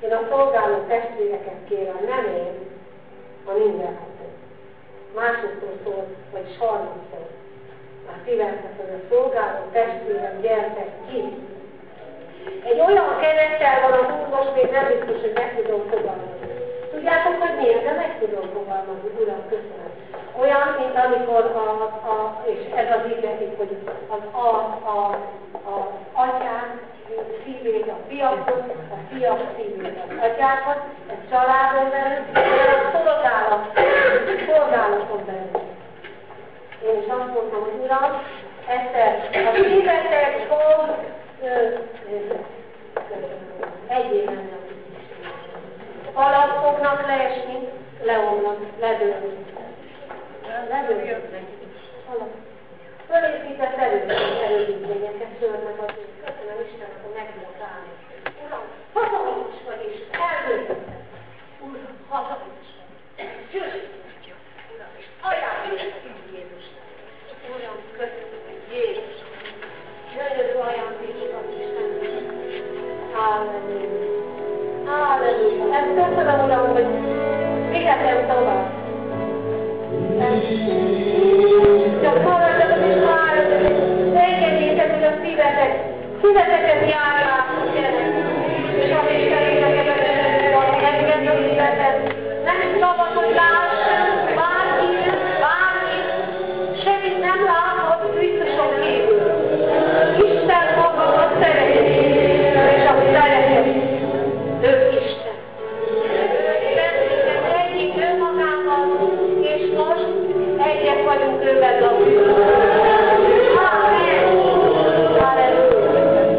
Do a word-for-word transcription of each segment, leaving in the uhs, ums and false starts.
Én a szolgáló testvéreket kérem, nem én, a mindenható. Másodszor szól, vagyis harmadszor. Már kiveltek, hogy a szolgáló testvérem, gyertek ki. Egy olyan kerettel van az Úr, most még nem biztos, hogy meg tudom fogalmazni. Tudjátok, hogy miért? De meg tudom fogalmazni, Uram, köszönöm. Olyan, mint amikor, a, a, és ez az ígéretik, hogy az a, a, a atyák szívét a fiakhoz, a fiak szívét az atyákhoz, ez családon belül, ez a szolgálat, szolgálaton belül. Én is azt mondtam, hogy Uram, egyszer a szívetek fog, egy éven nem. Falak fognak leesni, leomlani, ledőlni. Ledőlni. Falak. Fölépített erődítményeket szörnek azért. Köszönöm Istennek, hogy meg tudok állni. Uram, hatalmas vagy is, elméltettem. Uram, hatalmas vagy. Győződik. Uram, és ajándékozom Jézusnak. Uram, köszönöm, hogy Jézus. Gyönyörű ajándékokat Istennek. Halleluja. Halleluja. Ezt köszönöm, Uram, hogy vihetem tovább. Csak hallatokon és váratokon, engedjétek, hogy a szívetek, szíveteket járják, gyerek. És a Isteneket engedj a szívetet. Nem is szabad, hogy láss, bárki, bárki, semmit nem láthat biztosan kívül. Isten magamat szereti, és aki szereti, ő Isten. Bennünket egyik önmagával, és most egyek vagyunk őben lakunk. Amen! Halleluja!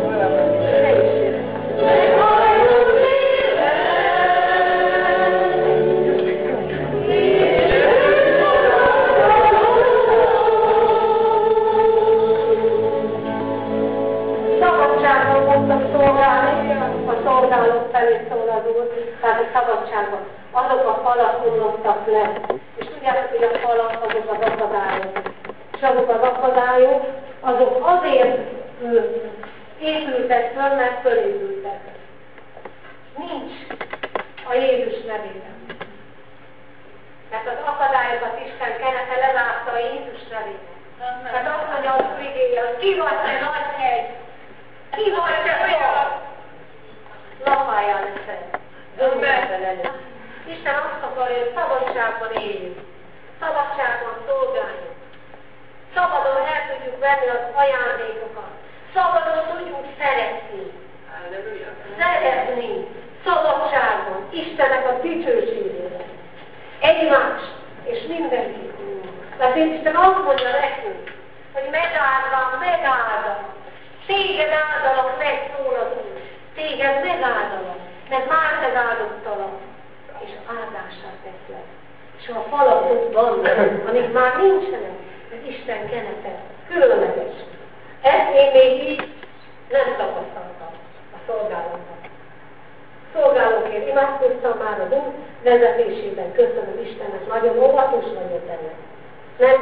Szabadságban fognak szolgálni, a szolgálók felé szól az Úr, tehát a szabadságban. Azok a falak omlottak le. És tudjátok, hogy a falak azok az akadályok. És azok az akadályok, azok azért épültek föl, mert fölépültek. Nincs a Jézus nevében. Mert az akadályokat Isten kenete levágta a Jézus nevében. Tehát azt mondja az Úr igéje, hogy ki vagy te nagy hegy? Ki vagy te olyan? Lapáljál egyszer. Döntőben előtt. Isten azt akarja, hogy szabadságban éljünk. Szabadságban szolgáljunk. Szabadon el tudjuk venni az ajándékokat. Szabadon tudjunk szeretni. Szeretni. Szabadságban. Istennek a dicsőségére. Egymást. És mindenkit. Mert Isten azt mondja nekünk, hogy megáldva, megáldva. Téged áldalak, meg szól az Úr. Téged megáldalak, mert már megáldottalak. És áldással teszlek. És a falak ott vannak, amik már nincsenek, mert Isten kenete különleges. Ezt én még így nem tapasztaltam a szolgálatban. Szolgálókért imádkoztam már az Úr vezetésében, köszönöm Istennek, nagyon óvatos vagyok ennek. Nem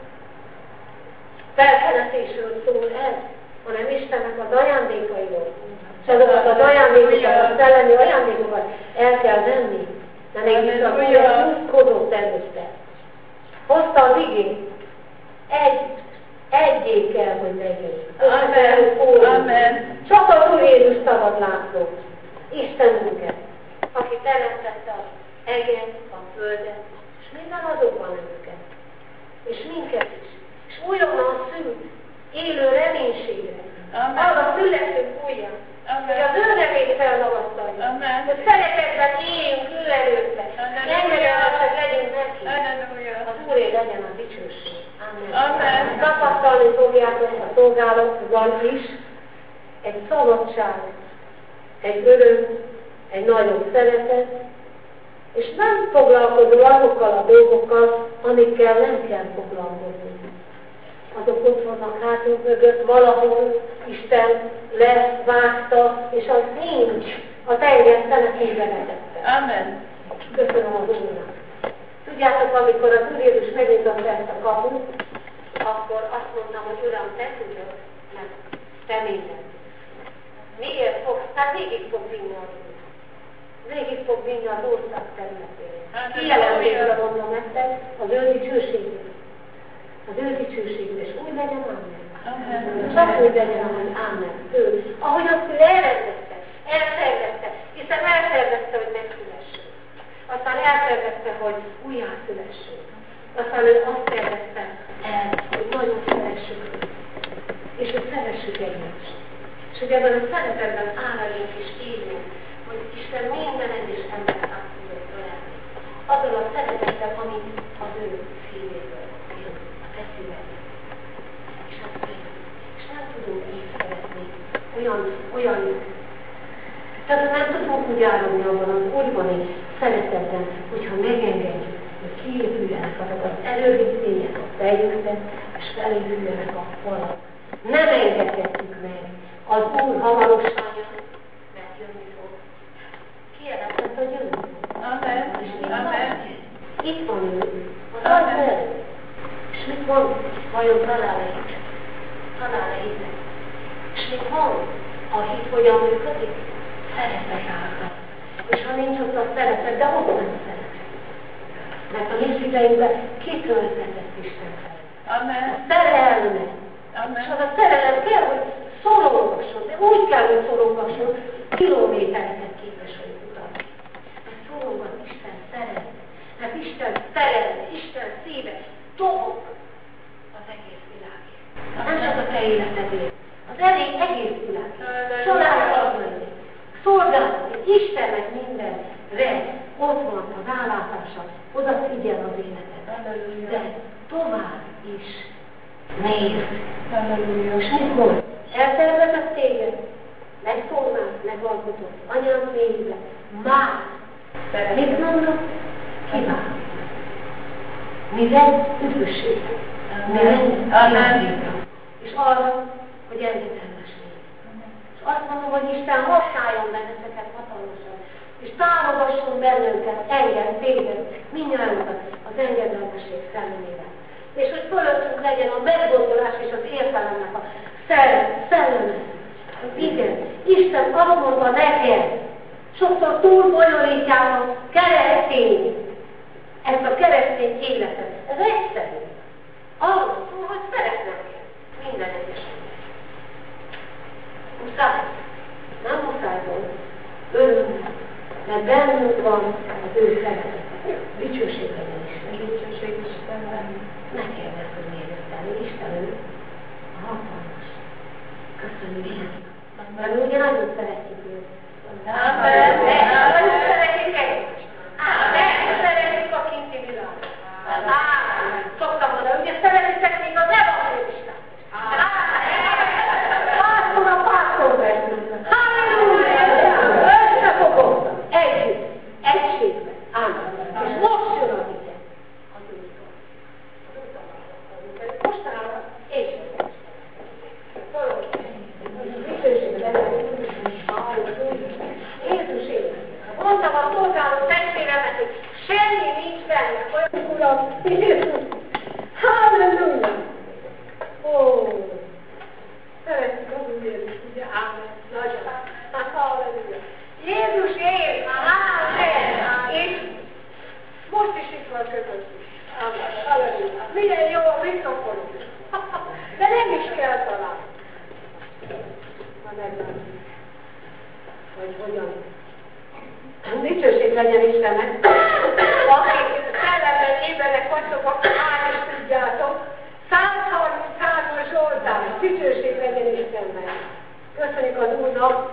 felkenetésről szól ez, hanem Istennek az ajándékairól. És azokat az ajándékokat, a szellemi ajándékokat el kell venni. De még itt a húzkodó terülte. Hozta az igényt. Egy, egyé kell, hogy legyünk. Amen. Amen. Csak az Úr Jézus szabad látszó. Istenünket, aki teremtette az eget, a földet, és minden azokban őket. És minket is. És újonnan szült, élő reménységre. Arra születünk újra. Hogy az ő nevét felnavasztaljuk. Hogy szeretetben éljünk ő előtte. Engedelmesek legyünk neki. Az Úré legyen a dicsőség. Amen. Amen. Tapasztalni fogjátok a szolgálatban is egy szabadság, egy öröm, egy nagyobb szeretet, és nem foglalkozol azokkal a dolgokkal, amikkel nem kell foglalkozni. Azok ott vannak hátunk mögött, valahol Isten levágta, és az nincs a teljes szenetségbe vetette. Amen. Köszönöm az Úrnak. Tudjátok, amikor az Úr Jézus megnyitotta ezt a kaput, akkor azt mondtam, hogy Uram, te tudod, mert te minden. Miért fogsz? Hát végig fog vinni az Úr. vinni az ország területére. Kijelentésre mondom nektek az ő dicsőségét. Az ő dicsőségét, és úgy legyen ámen. Csak úgy legyen, ahogy ámen. Ő, ahogy azt ő elrendezte, eltervezte, hiszen eltervezte, hogy megszülessünk. Aztán eltervezte, hogy újjászülessünk. Aztán ő azt tervezte el, hogy nagyon szeressük őt. És hogy szeressük egymást. És hogy ebben a szeretetben áll is írjuk, hogy Isten minden egyes embert át tudott ölelni. Azzal a szeretettel, amit az ő szívéből jön, a te szívedben. És azt mondja, és nem tudunk így szeretni olyan, olyan, tehát nem tudunk úgy áradni abban az újbani szeretetben, hogyha megengedjük, hogy kiépüljenek azok az erőviszények a fejünkben, és felépüljenek a falak. Nem engedhetjük meg. Az Úr hamarosan jön, mert jönni fog. Kijelentett, hogy jönni fog. Amen. És mit Amen. van? Itt van ő. Az Amen. És mit van? Vajon talál-e hitet? Talál-e hitet? És mit van? A hit hogyan működik? Szeretet által. És ha nincs ott a szeretet, de ott nem szeretet. Mert a mi szíveinkben kitöltetett Isten szeretet. Amen. A szerelme. Amen. És az a szerelem kell, hogy szorolgasson, de úgy kell, hogy szorolgasson, kilométereket képes, hogy utatni. Mert szorolgat Isten szerelme, mert Isten szerelme, Isten szíve dobog az egész világért. Nem csak a te életedért, az elég egész világért. Családban, szolgálati, Istennek mindenre ott van az állátása, oda figyel az életed. De tovább is néz. És mit mond? Eltervezett téged, megformált, megalkotott, anyám mélybe, már. Mit mondok? Kíván. Mivel üdvösség. Mivel kívánítja. És arra, hogy engedelmes légy. És azt mondom, hogy Isten használjon benneteket hatalmasan, és támogasson bennünket, engem, téged, mindnyájunkat az engedelmesség szellemével. És hogy fölöttünk legyen a meggondolás és az értelemnek a szelleme. Igen, Isten azt mondta neked, sokszor túl bonyolítják a keresztény, ezt a keresztény életet. Ez egyszerű. Arról szól, hogy szeretnek minden egyes ember. Muszáj. Nem muszáj volt. Örülünk. Mert bennünk van az ő szeretete. Dicsőség legyen Isten. Dicsőség Istenben. Ne kérdezz, hogy miért tenni. Isten ő a hatalmas. Köszönjük neki. Mert mi ugye nagyon szeretjük őt. Amen. Nagyon szeretjük egymást. De szeretjük a kinti világot. Szoktam mondani, ugye szeretitek még az evangélistát. Pásztor a pásztorvesztőnek. Halleluja! Összefogottan. Együtt. Egységben. Ámen. És most jön az ige. Az úton. Az úton. Mostanában és Jézus élet. Mondtam a szolgáló testvéremet, hogy semmi nincs benne. Olyan Uram, Jézus. Halleluja! Ó, szeretjük az Úr Jézus, ugye? Ámen. Nagyon. Hát halleluja. Jézus él. Ámen. És most is itt van közöttük. Ámen. Halleluja. Milyen jó a mikrofonunk. De nem is kell találni. Ha meglátjuk, hogy hogyan. Dicsőség legyen Istennek. Akik szellemben éberek vagytok, akkor át is tudjátok. száz harminchárom Zsoltár. Dicsőség legyen Istennek. Köszönjük az Úrnak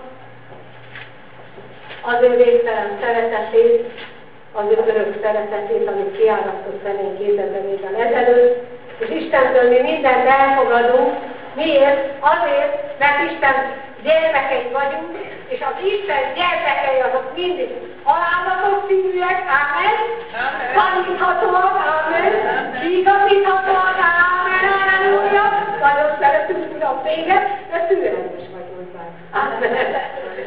az ő végtelen szeretetét, az ő örök szeretetét, amit kiárasztott felénk kétezer évvel ezelőtt. És Istentől mi mindent elfogadunk. Miért? Azért, mert Isten gyermekei vagyunk, és az Isten gyermekei azok mindig halálatos szívűek, ámen, taníthatóak, ámen, igazíthatóak, ámen, halleluja, nagyon szeretünk Uram téged, de türelmes vagy hozzá. Ámen.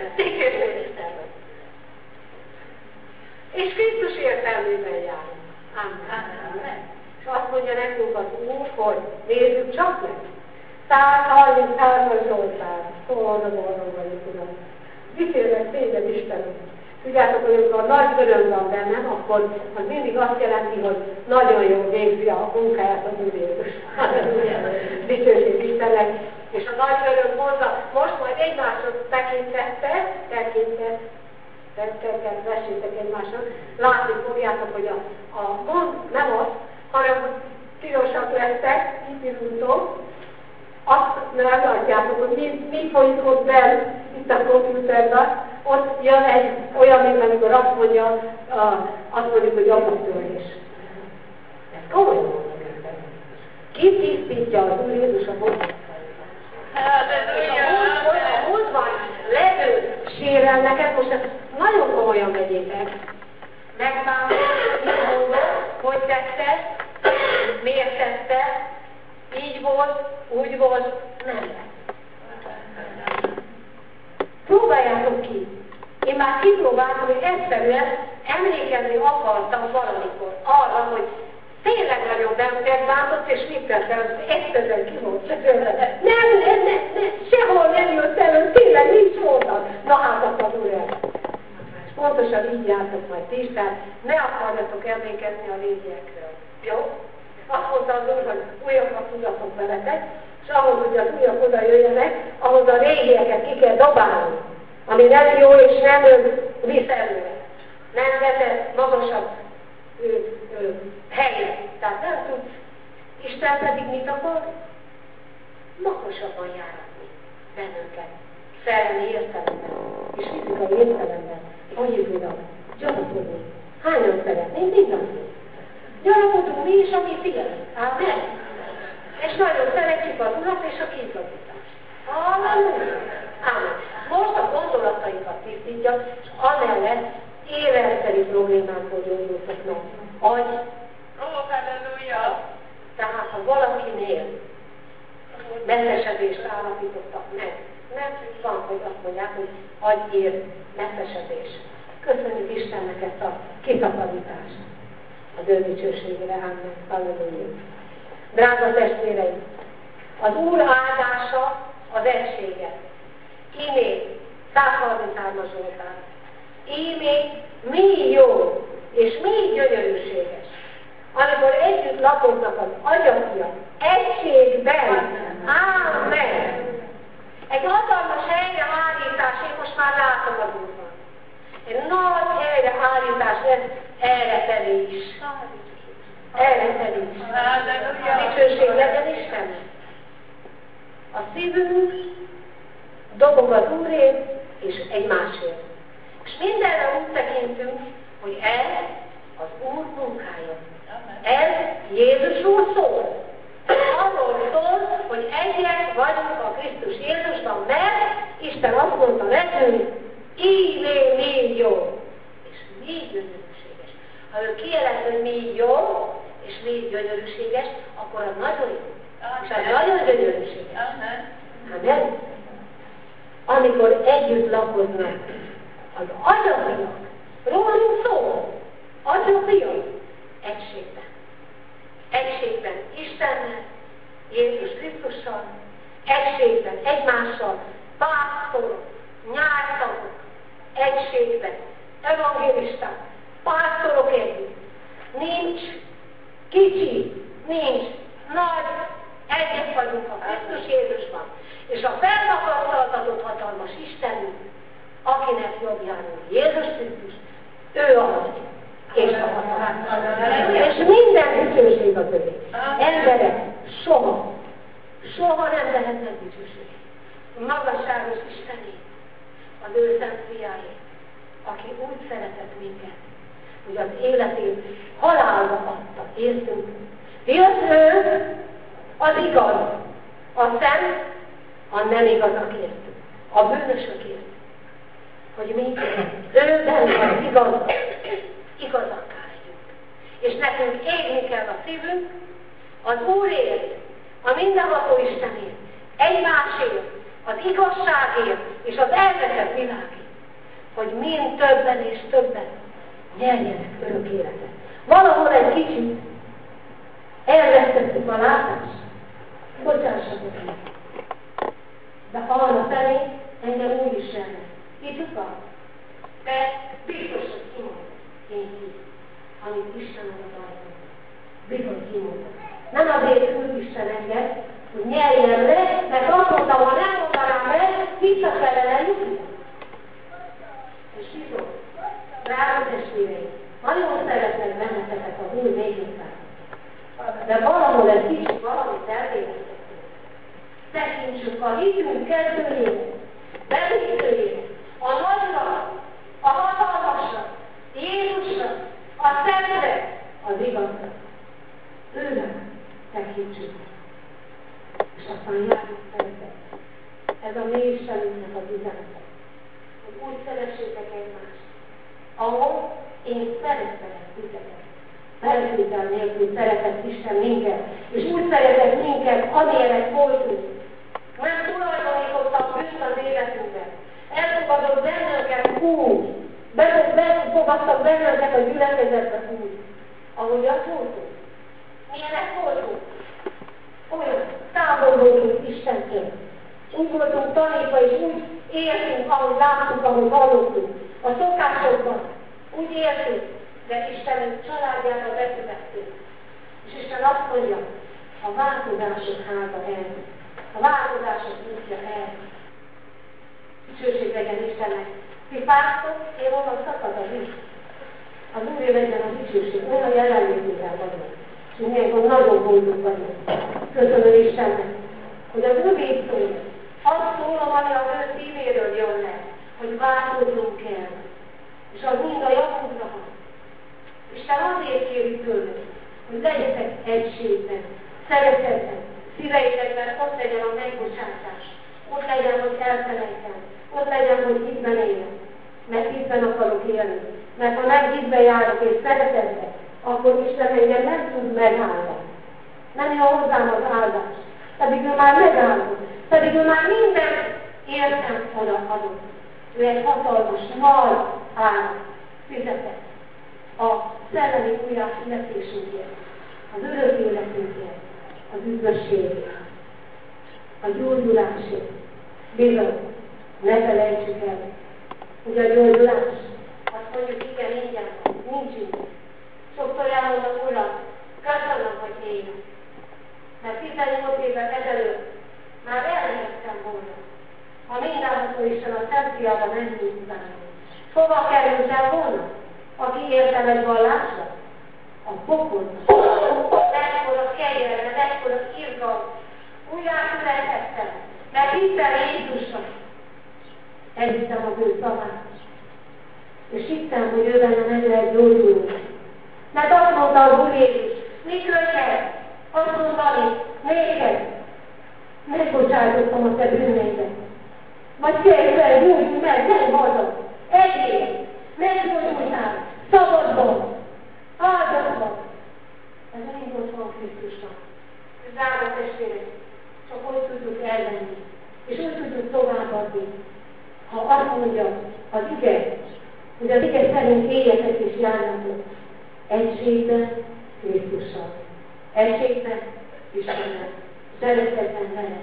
És Krisztus értelmében járunk. Ámen. És azt mondja nekünk az Úr, hogy nézzük csak meg. száz harminchárom Zsoltár. Boldog, boldog vagyok, Uram. Dicsérlek téged, Istenem. Tudjátok, hogy amikor nagy öröm van bennem, akkor az mindig azt jelenti, hogy nagyon jól végzi a munkáját az Úr Jézus. Dicsőség Istennek. És a nagy öröm hozza, most majd egymásra tekintette, tekintett, tetteket vessétek egymásra, látni fogjátok, hogy a, a gond nem az, hanem pirosak lettek, így pirultom, azt nem látjátok, hogy mi, mi folyik ott benne, itt a komputerben, ott jön egy olyan, mint amikor azt mondja, a, azt mondjuk, hogy amatőrés. Ez komolyan mondok ebben. Ki tisztítja az Úr Jézus a bocsánat? És a múltban levő sérelmeket, most ezt nagyon komolyan vegyétek. Megválaszolod, mit mondod, hogy tetted, miért tetted, így volt, úgy volt, nem. Próbáljátok ki. Én már kipróbáltam, hogy egyszerűen emlékezni akartam valamikor arra, hogy tényleg nagyon megbántott, és mit tettem, egyszerűen ki volt. Nem, nem, nem, nem, sehol nem jött elő, tényleg nincs voltam. Na hát akkor Úr el. És pontosan így jártok majd ti is, tehát ne akarjatok emlékezni a régiekről. Jó? Azt mondta az Úr, hogy újakat tudatok veletek, és ahhoz, hogy az újak oda jöjjenek, ahhoz a régieket ki kell dobálni, ami nem jó és nem visz előre. Nem vezet magasabb ö, ö, helyre. Tehát nem tudsz. Isten pedig mit akar? Magasabban járatni bennünket. Szellemi értelemben és fizikai értelemben. Hogy hívjuk? Gyarapodni. Hányan szeretnénk? Mindenki. Gyarapodunk mi is, ami figyelünk. Amen. És nagyon szeretjük az Urat és a kiigazítást. Halleluja. Amen. Most a gondolataikat tisztítja, és amellett élelszeri problémákból gyógyultak meg. Agy. Oh, halleluja. Tehát ha valakinél messzesedést állapítottak meg, nem van, hogy azt mondják, hogy agyér messzesedés. Köszönjük Istennek ezt a kitakarítást. Az ő dicsőségére, amen. Halleluja. Drága testvéreim, az Úr áldása az egységet. Ímé, százharminchárom Zsoltár. Ímé, mi jó és mi gyönyörűséges. Amikor együtt lakoznak az agyatiak, egységben. Ámen. Egy hatalmas helyreállítás, én most már látom az Úrban. Egy nagy helyreállítás lesz errefelé is. Errefelé is. Dicsőség legyen Istennek. A szívünk dobog az Úrért és egymásért. És mindenre úgy tekintünk, hogy ez az Úr munkája. Ez Jézus Úr szól. Arról szól, hogy egyek vagyunk a Krisztus Jézusban, mert Isten azt mondta nekünk, így mi jó, és mi gyönyörűséges. Ha ő kijelent, hogy mi jó, és mi gyönyörűséges, akkor az nagyon jó. És az nagyon gyönyörűséges. Amen. Amikor együtt lakoznak az agyatiak, rólunk szól, agyatiak, egységben. Egységben Istennel, Jézus Krisztussal, egységben egymással, pásztorok, nyártagok, egységben, evangélisták, pásztorok együtt. Nincs kicsi, nincs nagy, egyek vagyunk a Krisztus Jézusban. És a felmagasztaltatott hatalmas Istenünk, akinek jobbján Jézus Krisztus, ő az, és a hatalmas. És minden dicsőség az övé. Emberek soha, soha nem lehetnek dicsőség. Magasságos Istené, az ő szent fiáé, aki úgy szeretett minket, hogy az életét halálba adta, értünk. Jött ő, az igaz, a szent, a nem igazakért, a bűnösökért, hogy mi ő benne az igaz, igazakká legyünk. És nekünk égni kell a szívünk az Úrért, a mindenható Istenért, egymásért, az igazságért és az elveszett világért, hogy mind többen és többen nyerjenek örök életet. Valahol egy kicsit elvesztettük a látást, bocsássatok meg. De arra felé engem úgy is jelent. Kicsuka, de biztos, hogy kimondod. Én ki, amit Isten ad rajta. Bizony kimondod. Nem azért küld Isten enged, hogy nyeljem le, mert azt mondtam, ha nem mondanám le, visszafele nem jutni. És bizony, drága testvéreim, nagyon szeretnek benneteket az új végészet. De valahol egy kicsit valamit elvégezettünk. Tekintsük a hitünk kezdőjét, bevégzőjét, a nagyra, a hatalmasra, Jézusra, a szentre, az igazra. Őre tekintsük. És aztán járjuk szeretet. Ez a mi Istenünknek az üzenete. Hogy úgy szeressétek egymást, ahol én szerettelek titeket. Feltétel nélkül szeretett Isten minket, és úgy szeretett minket, amilyenek voltunk. Nem tulajdonította a bűnt az életünkben. Elfogadott bennünket úgy, befogadtak bennünket a gyülekezetbe úgy, ahogy azt voltunk. Milyenek voltunk? Olyan távol voltunk Istentől. Úgy voltunk tanítva, és úgy éltünk, ahogy láttuk, ahogy hallottunk. A szokásokban úgy éltünk, de Isten családjára bekövettünk. És Isten azt mondja, a változások háza el, a változások útja el. Dicsőség legyen Istennek. Ti pásztok, én onnan szakad a víz. Az Úré legyen a dicsőség, olyan jelenlétével vagyok. És mindenkor nagyon boldog vagyok. Köszönöm Istennek, hogy az övé szól, azt szólom, ami az ő szívéről jön le, hogy változzunk el. És az mind a javunkra van. Isten azért kéri tőlünk, hogy legyetek egységben, szeretetben, szíveitekben, ott legyen a megbocsátás, ott legyen, hogy elfelejtem, ott legyen, hogy hitben élek, mert hitben akarok élni. Mert ha nem hitben járok és szeretetben, akkor Isten engem nem tud megállni. Nem jön hozzám az áldás, pedig ő már megáldott, pedig ő már minden értem oda adott. Ő egy hatalmas, nagy árat fizetett a szellemi újjászületésünkért, az örök életünkért, az üdvösségért, a gyógyulásért. Bizony, ne felejtsük el, hogy a gyógyulás, azt mondjuk, igen, ingyen van, nincs ingyen. Sokszor elmondom, Uram, köszönöm, hogy én. Mert tizennyolc évvel ezelőtt már elmehettem volna, ha mindenható Isten a Szent Fiába menjünk utána. Hova kerültem volna? Aki értem egy vallásra? A pokolba. Ekkora kegyelmet, ekkora irgalmat. Újjászületettem, mert hittem Jézusra. Elhittem az ő szavát. És hittem, hogy ő benne meg lehet gyógyulni. Mert azt mondta az Úr Jézus, mikor kell? Azt mondani, néked, megbocsátottam a te bűneidet. Vagy kérlek, gyógyulj meg, nem hazad. Egyéb, meggyógyultál, szabadban, áldozva. Ez mind ott van Krisztusnak. Ez drága testvérek, csak hogy tudjuk elvenni, és úgy tudjuk továbbadni. Ha azt mondja az ige, hogy az ige szerint éljetek és járjatok egységben Krisztussal, egységben Istennel, szeretetben vele,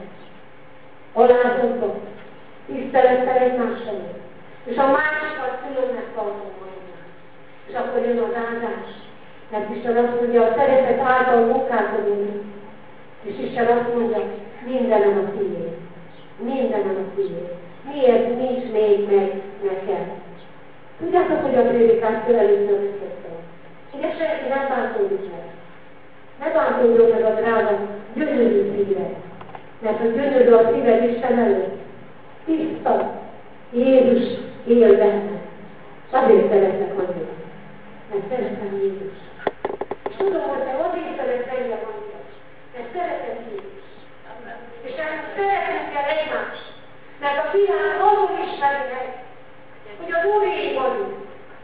alázatban, tisztelettel egymással, és a másikat különnek tartom magunknak. És akkor jön az áldás, mert Isten azt mondja, a szeretet által munkálkodunk, és Isten azt mondja, mindenem a tiéd, mindenem a tiéd. Miért nincs még meg nekem? Tudjátok, hogy a prédikáció először összettem. Ugye senki nem bántódik meg. Ne bántódjon meg a drága, gyönyörű szíved. Mert a gyönyörű a szíved Isten előtt. Tiszta. Jézus él benne. Azért szeretek annyira. Mert szeretem Jézus. És tudom, hogy te azért szeretsz engem annyira. Mert szeretem Jézus. És szeretünk kell egymást. Mert a világ azon ismeri meg, hogy az Úré vagyunk.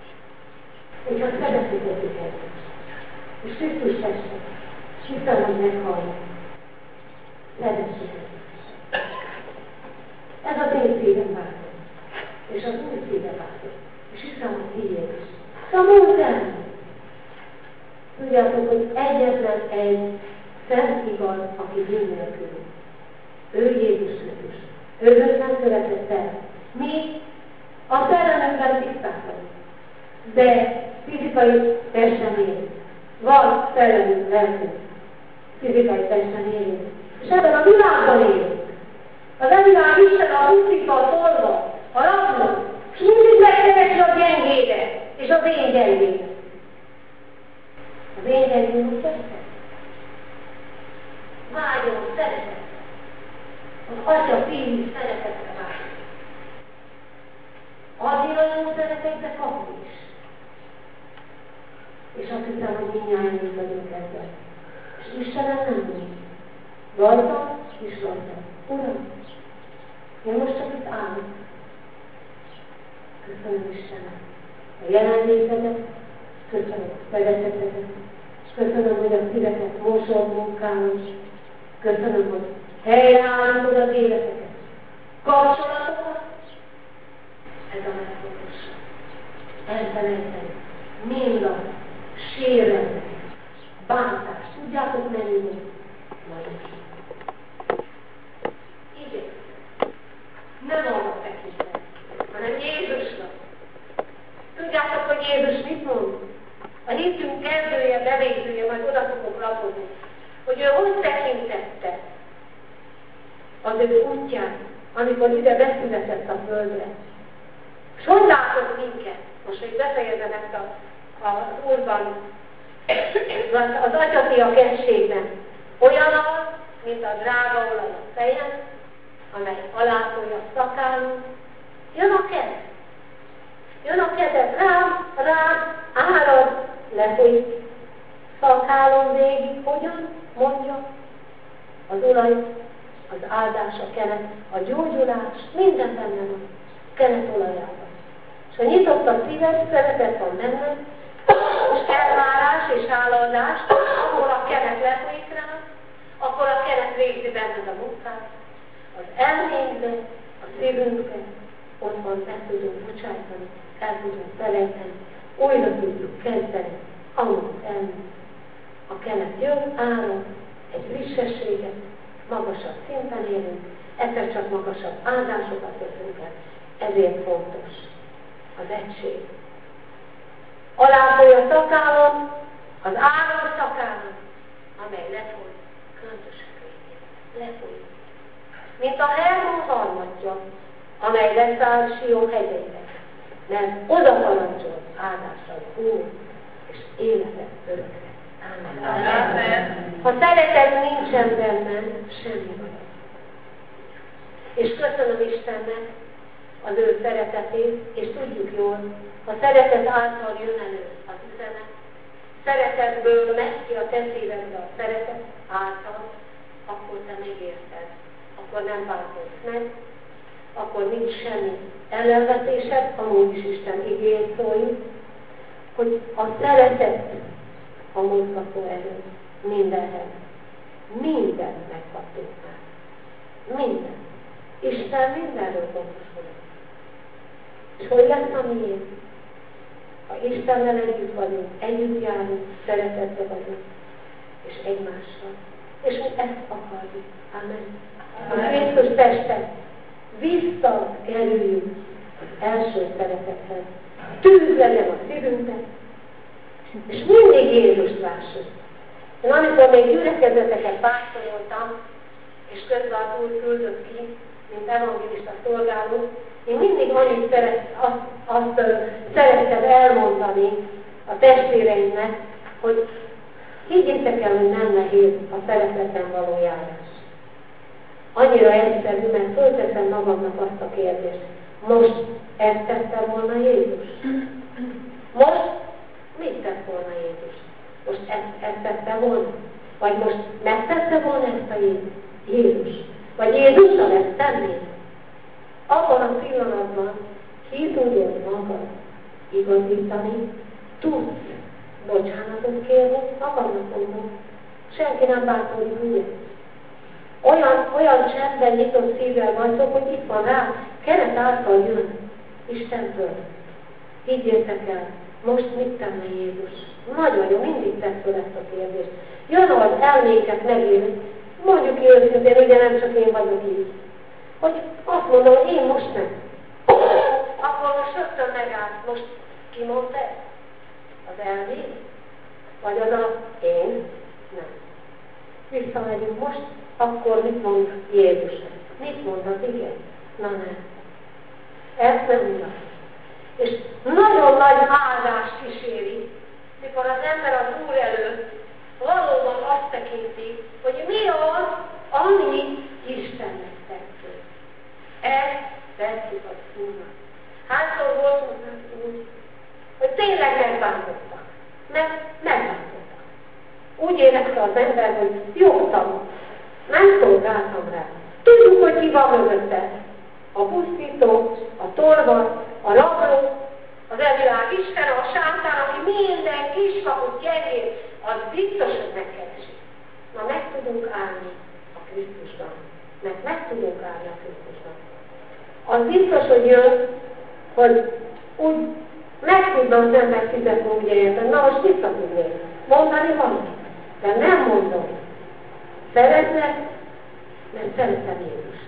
Hogyha szeretjük egymást. És Krisztus teste, és hiszem, hogy meghallja. Szeressük egymást. Ez az én szívem változik. És az Úr szíve változik. És hiszem, hogy tiéd is. Szóval el! Tudjátok, hogy egyetlen egy szent igaz, aki bűn nélkül. Ő Jézus Krisztus. Ő nem követett el. Mi A szellemünkben tiszták vagyunk, de fizikai testen élünk. Van szellemünk, lelkünk, fizikai testen élünk. És ebben a világban élünk. Az evilág Isten a pusztítva, a tolva, a rabnak, és mindig megkeresi a gyengédet, és az én gyengédet. Az én gyengédet tetszett. Vágyom, szeretet. Az Atya, Fiú szeretetre vágyom. Annyira jó szeretet, de kapni is. És azt hiszem, hogy mindjárt így vagyunk ezzel. És Istenem nem úgy. Rajta és rajta. Uram, én most csak itt állok. Köszönöm Istenem a jelenlétedet, köszönöm a szeretetedet, és köszönöm, hogy a szíveket mosod munkálod, köszönöm, hogy helyreállítod az életeket, kapcsolatokat. Ez a legfontosabb. Elfelejteni mindat, sérelmet, bántást. Tudjátok menni? Nagyon. Így nem arra tekintet, hanem Jézusra. Tudjátok, hogy Jézus mit mond? A hitünk kezdője, bevégzője, majd oda fogok lapozni, hogy ő hogy tekintette az ő útján, amikor ide beszületett a földre. És hogy látott minket? Most, hogy befejezem ezt a, a, az Úrban, az Atya-fia kettségben. Olyan az, mint a drága olaj a fejen, amely alátolja a szakállunk. Jön a ked. Jön a kezed rám, rám, árad, lefolyik. Szakálom végig, hogyan? Mondja. Az olaj, az áldás, a kenet, a gyógyulás, minden benne van. Kenet olajában. És ha nyitott a szíved, szeretet van benne, és elvárás és hálaadás, akkor a kenet lefolyik rá, akkor a kenet végzi benned a munkát. Az elménkben, a szívünkben, ott van, meg tudunk bocsájtani, el tudunk felejteni, újra tudjuk kezdeni, amit elmúlt. A kenet jön, árad, egy frissességet, magasabb szinten élünk, egyszer csak magasabb áldásokat teszünk el, ezért fontos az egység. Aláfoly a szakállam, az árad szakállam, amely lefoly, köntösek végén, lefoly. Mint a Hermon harmadja, amely leszáll Sion hegyeire, mert oda parancsol áldásra az Úr, és életet örökre. Amen. Amen. Ha szeretet nincsen bennem, semmi baj. És köszönöm Istennek az ő szeretetét, és tudjuk jól, ha szeretet által jön elő az üzenet, szeretetből megy ki a te szívedbe a szeretet által, akkor te megérted, akkor nem változz meg, akkor nincs semmi ellenvetésed, amúgy is Isten igényt szóljuk, hogy a szeretet a mozgató erő mindenhez. Mindent megkaptunk már. Minden. Isten mindenről gondoskodik. És hogy lesz a miénk? Ha Istennel együtt vagyunk, együtt járunk, szeretetbe vagyunk, és egymással. És mi ezt akarjuk. Amen. A Krisztus testet visszakerüljünk az első szeretethez. Tűz legyen a szívünkben, és mindig Jézust lássuk. Én amikor még gyülekezeteket pásztoroltam, és közben az Úr küldött ki, mint evangélista szolgáló, én mindig annyit szeret, azt, azt uh, szerettem elmondani a testvéreimnek, hogy higgyétek el, hogy nem nehéz a szereteten való járás. Annyira egyszerű, mert fölteszem magamnak azt a kérdést. Most ezt tette volna Jézus? Most mit tett volna Jézus? Most ezt, ezt tette volna? Vagy most megtette volna ezt a Jézus? Vagy Jézussal ezt tenni? Abban a pillanatban ki tudod magad igazítani, tudsz bocsánatot kérni, magadnak mondom. Senki nem bántódik, ugye? Olyan, olyan csendben nyitott szívvel vagytok, hogy itt van rá, keret által jön Istentől. Higgyétek el, most mit tenne Jézus? Nagyon jó, mindig tesz fel ezt a kérdést. Jön az elméket megélni, mondjuk őszintén, ugye nem csak én vagyok így. Hogy azt mondom, hogy én most nem. akkor most rögtön megállt. Most ki mondta ezt? Az elvé? Vagy az a én? Nem. Visszamegyünk most, akkor mit mond Jézus? Mit mond az ige? Na nem. Ezt nem uram. És nagyon nagy áldás kíséri, mikor az ember az Úr előtt valóban azt tekinti, hogy mi az, ami Istennek tetsző. Ezt tetszik az Úrnak. Hányszor voltunk úgy, hogy tényleg megbántottak. Mert megbántottak. Úgy érezte az ember, hogy jó tanul. Nem szolgáltam rá. Tudjuk, hogy ki van mögötte. A pusztító, a torva, a rabló, az elvilág Isten, a sátán, aki minden kiskaput gyengét, az biztos, hogy megkeresi. Na meg tudunk állni a Krisztusban. Mert meg tudunk állni a Krisztusban. Az biztos, hogy jön, hogy úgy meg tudna az ember fizetni, ugye értem. Na most vissza tudnék mondani valamit. De nem mondom. Szeretlek, mert szeretem Jézust.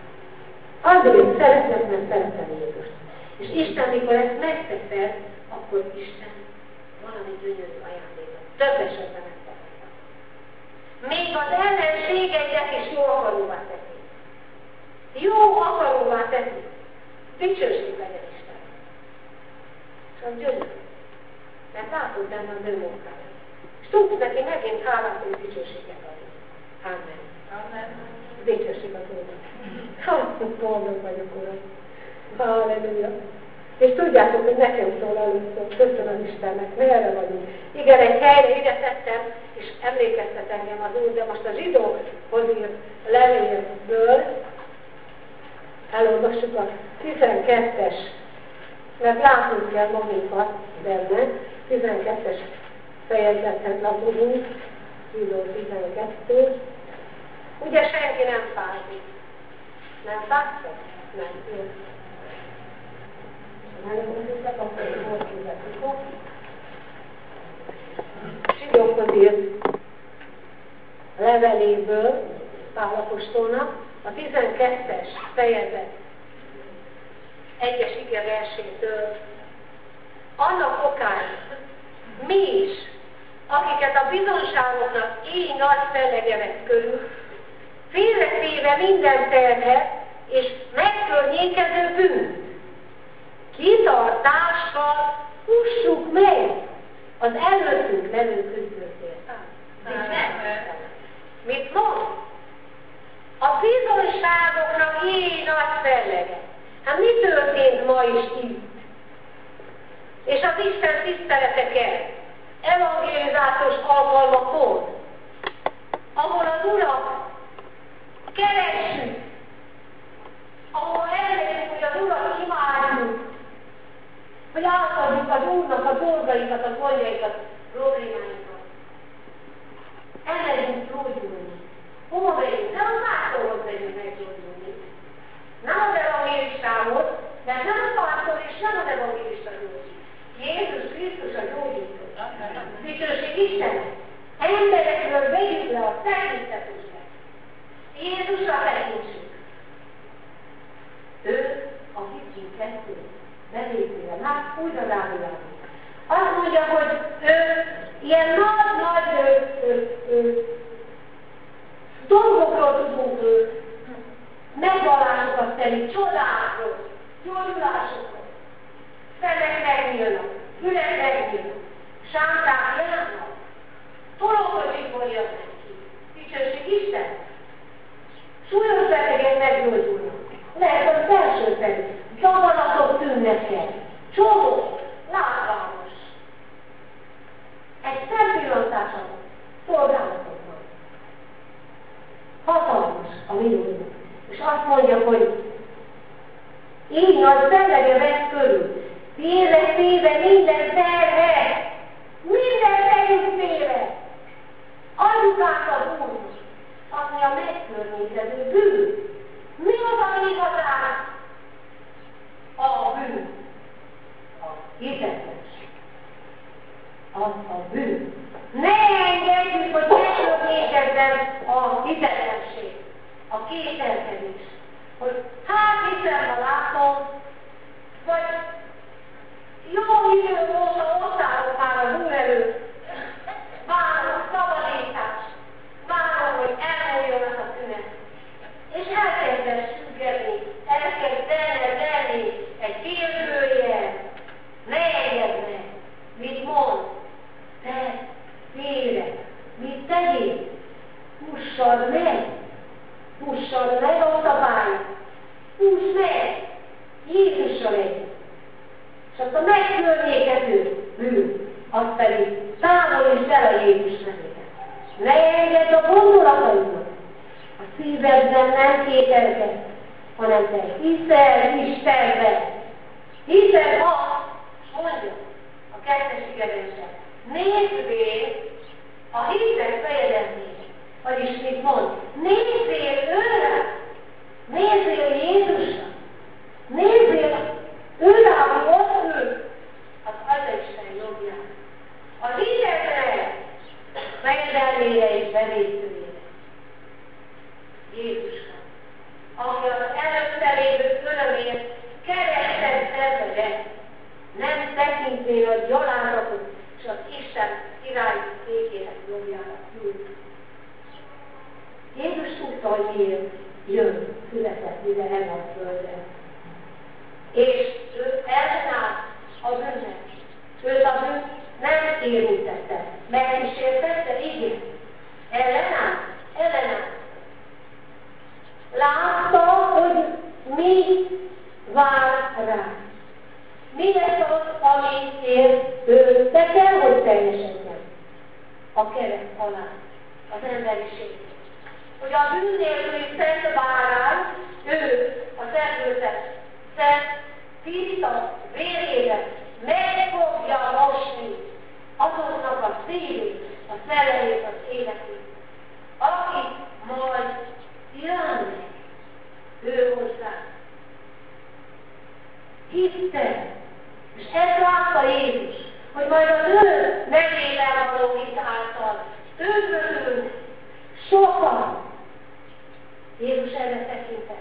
Azért szeretlek, mert szeretem Jézust. És Isten, mikor ezt megteszed, akkor Isten valami gyönyörű ajándékot. Több esetben megteszed. Még az ellenségeidet is jó akaróvá teszi. Jó akaróvá teszi. Dicsőség legyen Isten. És az gyönyörű. Mert látod benne az ő munkáját. És tudsz neki megint hálát és dicsőséget adni. Amen. Amen. Dicsőség az Úrnak. Hát, boldog vagyok, Uram. Halleluja. És tudjátok, hogy nekem szól először. Köszönöm Istennek, merre vagyunk. Igen, egy helyre ide tettem, és emlékeztet engem az Úr, de most a zsidókhoz írt levélből elolvassuk a tizenkettes, mert látnunk kell magunkat benne, tizenkettes fejezetet lapozunk, zsidó tizenkettő. Ugye senki nem fázik. Nem fáztok? Nem. Jó. Elmondjuk, akkor most fizetjük. Zsidókhoz írt leveléből Pál apostolnak a tizenkettes fejezet egyes ige versétől. Annak okán mi is, akiket a bizonságoknak így nagy fellege vett körül, félretéve minden terhet és megkörnyékező bűnt, kitartással fussuk meg az előttünk levő küzdőtért. Mit mond? A bizonságoknak így nagy fellege. Hát mi történt ma is itt? És az Isten tiszteleteken, evangélizációs alkalmakon, ahol az Urat keressük, ahol elmegyünk, hogy az Urat imádjuk, hogy átadjuk az Úrnak a dolgaikat, a gondjaikat, problémáikat. Elmegyünk gyógyulni. Hova megyünk? Nem a pásztorhoz megyünk meggyógyulni. Nem az evangélistához, de nem a pásztor és nem az evangélista gyógyít. Jézus Krisztus a gyógyító. Dicsőség Istennek. Emberekről vegyük le a tekintetüket. Jézusra tekintsük. Ő a kicsi kettő bevétére, már úgy az áldozásunk. Azt mondja, hogy ő ilyen nagy-nagy dolgokról tudunk megvallásokat tenni, csodákról, gyógyulásokról. Szemek megnyílnak, fülek megnyílnak, sánták járnak, tolókocsikból jönnek ki. Dicsőség Isten! Súlyos betegek meggyógyulnak. Lehet az első szerint. Zavaratok tűnnek el. Csodok, látványos. Egy szebb pillantásának szolgálatoknak. Hatalmas a mi Úrunk. És azt mondja, hogy így nagy fellege vesz körül. Félre téve minden terhet. Minden terhet téve. Adjuk át az Úrnak. Ami a megkörnyékező bűn. Mi az, ami igazán? A bűn. A hizetlenség. Az a bűn. Ne engedjük, hogy megkörnyékezzen a hizetlenség. A kételkedés. Hogy hát hiszen, ha látom, vagy jó idő óta ott állok már az Úr előtt, várom a szabadítást, várom, hogy elmúljon az a tünet. És elkezdesz függeni, elkezd benned lenni egy kérdőjel, ne engedd meg, mit mond, te, félre, mit tegyél, fussad meg, fussad meg a szabályt, fuss meg, Jézussal együtt. És azt a megkörnyékező bűn, az pedig távolítsd el a Jézus nevében. Ne engedd a gondolataidat. A szívedben nem kételkedj, hanem te hiszel Istenben. Hiszel azt, mondja a kettes igerendszer, nézzél a hitek fejedelmére. Vagyis mit mond? Nézzél őre! Nézzél Jézusra! Nézzél őre, ami ott ül az Atyaisten jobbján. A hitekre, fejedelmére és bevétőjére. Jézusra, aki az előtte lévő örömért keresztet szenvedett, nem tekintén a gyalázatot és az Isten király székének jobbjára ült. Jézus tudta, hogy miért jön, született ide erre a földre. És ő ellenállt a bűnnek. Őt a bűn nem érintette. Megkísértette? Igen. Ellenállt? Ellenállt. Látta, hogy mi vár rá. Mi lesz az, amiért ő, de kell, hogy teljesedjen a kereszt alá, az emberiség. Hogy a bűn nélküli szent bárány, ő, a szentültet, szent, tiszta vérébe meg fogja mosni azoknak a szívét, a szellemét, az életét, akik majd jönnek ő hozzá. Hitte, és ezt látta Jézus, hogy majd az ő nevében való hit által üdvözülnek sokan. Jézus erre tekintett.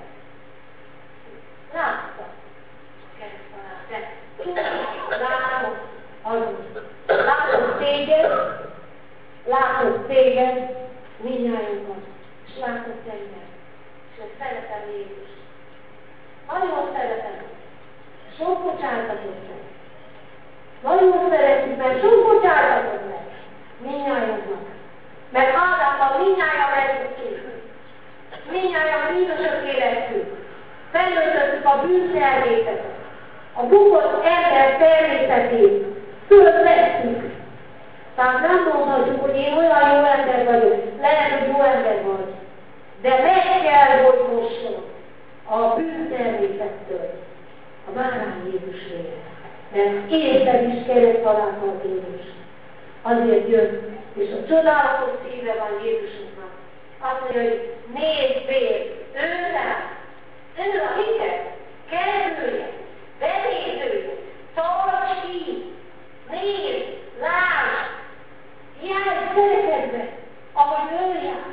Látta a kereszt alá, de látom azon. Látom téged, látom téged, mindnyájunkat, és látom téged. És én szeretem Jézus. Nagyon szeretem. Sok bocsánatot meg. Nagyon szeretjük, mert sok bocsánatot meg. Mindnyájunknak. Mert Ádámban mindnyájan megtudtuk. Mindnyájan bűnösök életünk. Felöltöttük a bűntermészetet. A bukott ember természetét. Fölvettük. Tehát nem mondhatjuk, hogy én olyan jó ember vagyok. Lehet, hogy jó ember vagy. De meg kell, hogy mosson a bűntermészettől a bárány Jézus vére. Mert érted is kereszt alá a Jézus. Azért jön, és a csodálatos szíve van Jézusunknak. Azt mondja, hogy nézzél őre, ő a hitet, kezdője, benézője, tarts ki, nézd, lásd, járj szeretetbe, ahogy ő jár.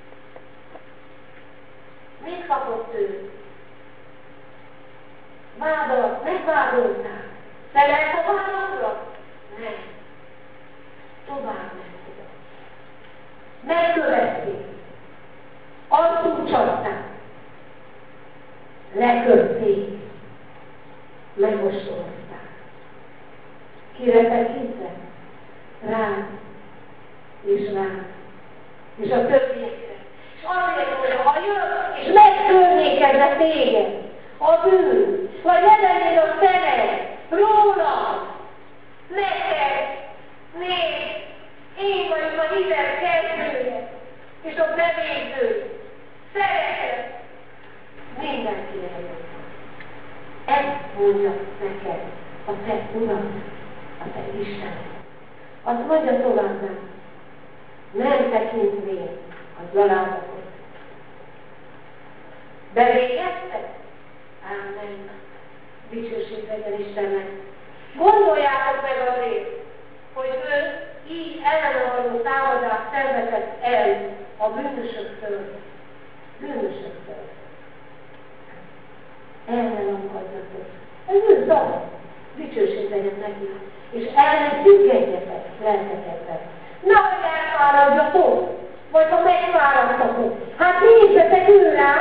Mit kapott ő? Vádolt, megvádoltál. Felelt a vádolatra? Nem. Tovább mentek. Megkövették. Arcú csapták. Leköpték. Megostolozták. Kire tekintve? Rám és rám. És a többiekre. És azért mondja, ha jön, és megkörnyékezne téged, a bűn, vagy levennéd a szemed, róla, neked, nézd, én vagyok a hitet kezdője, és a bevégző, szeretet, mindenki eljön. Ezt mondja neked a te Uram, a te Istened. Azt mondja továbbá, nem tekintvén a gyalázatot. Bevégezted? Ámen. Dicsőség legyen Istennek. Gondoljátok meg azért, hogy ő így ellenálló támadást szenvedett el a bűnösöktől. Bűnösöktől. Ellenállódjatok. Ez ő szak lelketeket. Nehogy elfáradjatok, vagy ha megfáradtatok. Hát nézzetek ő rá,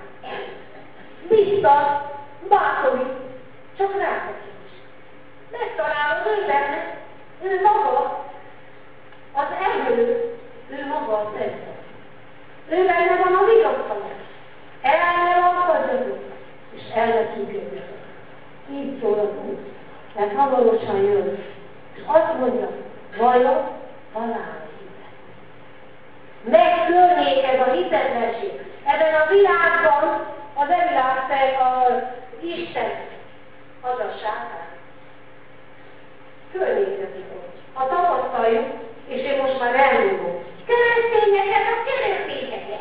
biztos, bátorít, csak rátekint. Megtalálod ő benne, ő maga, az erő, ő maga a szerzet. Ő benne van a vigasztalás. El ne lankadjatok, és el ne tűnködjetek. Így szól az Úr, mert hamarosan jön, és azt mondja, vajon talál hitet. Megkörnyékez a hitetlenség. Ebben a világban az e világ az Isten, az a sátán. Környékezik ott. Ha tapasztaljuk, és én most már elmondom, keresztényeket a keresztényeket.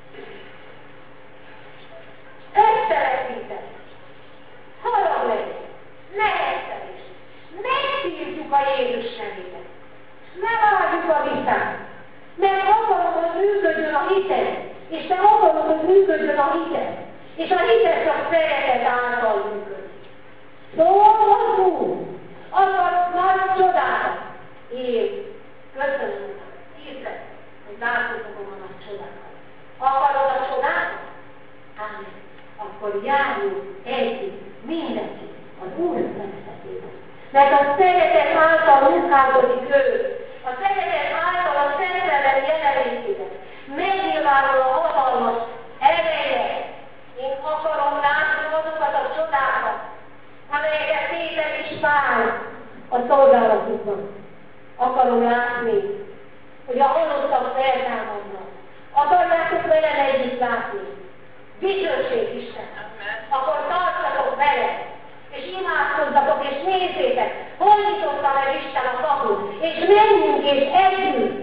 Megszeretítek. Harag legyen. Nehettelés. Megszívjuk a Jézus nevében. Ne várjuk a vitát. Mert akarom, hogy működjön a hitet. És nem akarom, hogy működjön a hitet. És a hitet csak szeretet által működik. Szólhatunk. Akarok nagy csodákat. Én köszönöm, hiszek, hogy láthatok a nagy csodákat. Akarod a csodákat? Ámen. Akkor járjunk együtt mindenki az Úr szeretetében. Mert a szeretet által munkálkodik ő. A szeretet által a Szent Szellem jelenlétében megnyilvánul a hatalmas ereje. Én akarom látni azokat a csodákat, amelyeket Péter is vár a szolgálatukban. Akarom látni, hogy a halottak feltámadnak. Akarjátok velem együtt látni. Dicsőség Isten. Akkor tartsatok vele, és imádkozzatok, és nézzétek, hol nyitotta meg Isten a kaput, és menjünk, és együtt.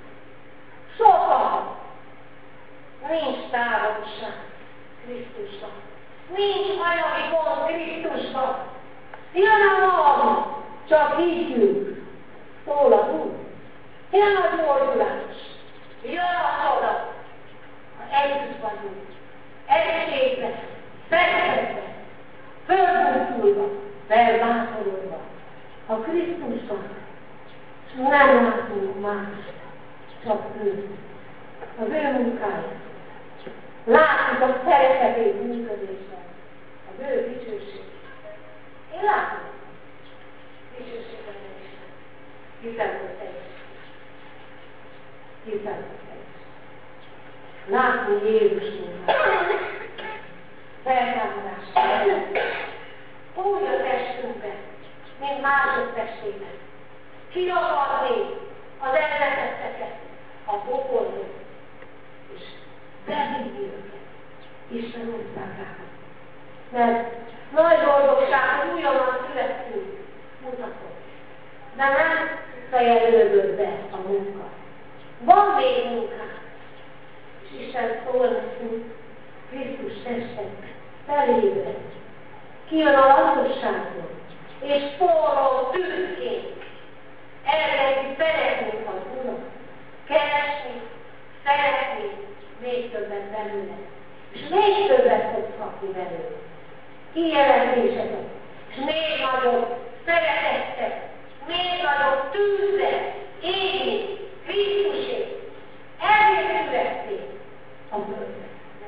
Sokan. Nincs távolság Krisztusban. Nincs anyagi pont Krisztusban. Jön a mag, csak higgyünk. Szól az Úr. Jön a gyógyulás. Jön a csoda. Ha együtt vagyunk. Egységben, szeretetben, fölbújtulva, felbátorodva, a Krisztusban, és nem látunk más, csak ő, az ő munkája. Látjuk a szeretetét működésben, az ő dicsőségét. Én látom dicsőségben Isten, hiszen hogy teljes. Hiszen hogy teljes. Látni Jézus munkáját. Feltámadás. Úgy a testünkben, mint mások testében. Kiragadni az elvetetteket a pokolból, és bevinni őket Isten országába. Mert nagy boldogság, hogy újonnan születtünk, mutatott. De nem fejelődött be a munka. Van még munkánk. És Isten szól nekünk, Krisztus testet felébred. Kijön a lassúságból, és forró tűzként elkezdi szeretni az Urat, keresni, szeretni még többet belőle. És még többet fogsz kapni belőle. Kijelentéseket, és még nagyobb szeretettet, még nagyobb tűzzel égni Krisztusért. Elért születték a földre.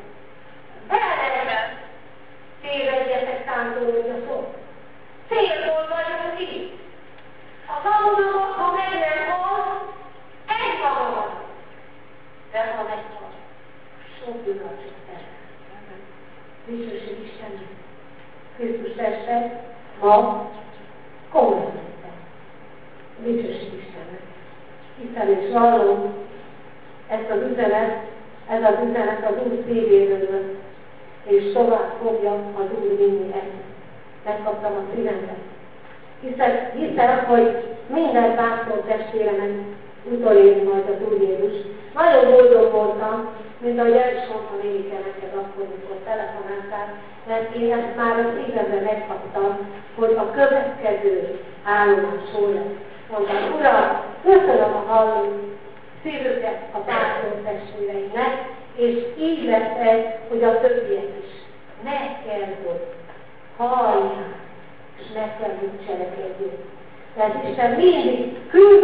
Ellenben tévedjetek, táncolódjatok. Célból vagyunk itt. A kamunak, ha meg nem hal, egy maga van. De ha meghal, sok bűnöcsök terül. Dicsőség Istennek. Krisztus testet ma komolyan vettem. Dicsőség Istennek. Hiszen és vallom, ezt az üzenet, ez az üzenet az Úr szívéről, és tovább fogja az Úr vinni ezt. Megkaptam a szívemben. Hiszen, hiszen, hogy minden pásztor testvéremet utolér majd az Úr Jézus. Nagyon boldog voltam, mint ahogy el is mondtam Érike neked akkor, amikor telefonáltál, mert én ezt már a szívemben megkaptam, hogy a következő állomás hol lesz. Mondtam, Uram, köszönöm a halló szívüket a pásztor testvéreinek, és így lesz ez, hogy a többiek is meg kell, hogy hallják, és meg kell, hogy cselekedjünk. Mert Isten mindig küld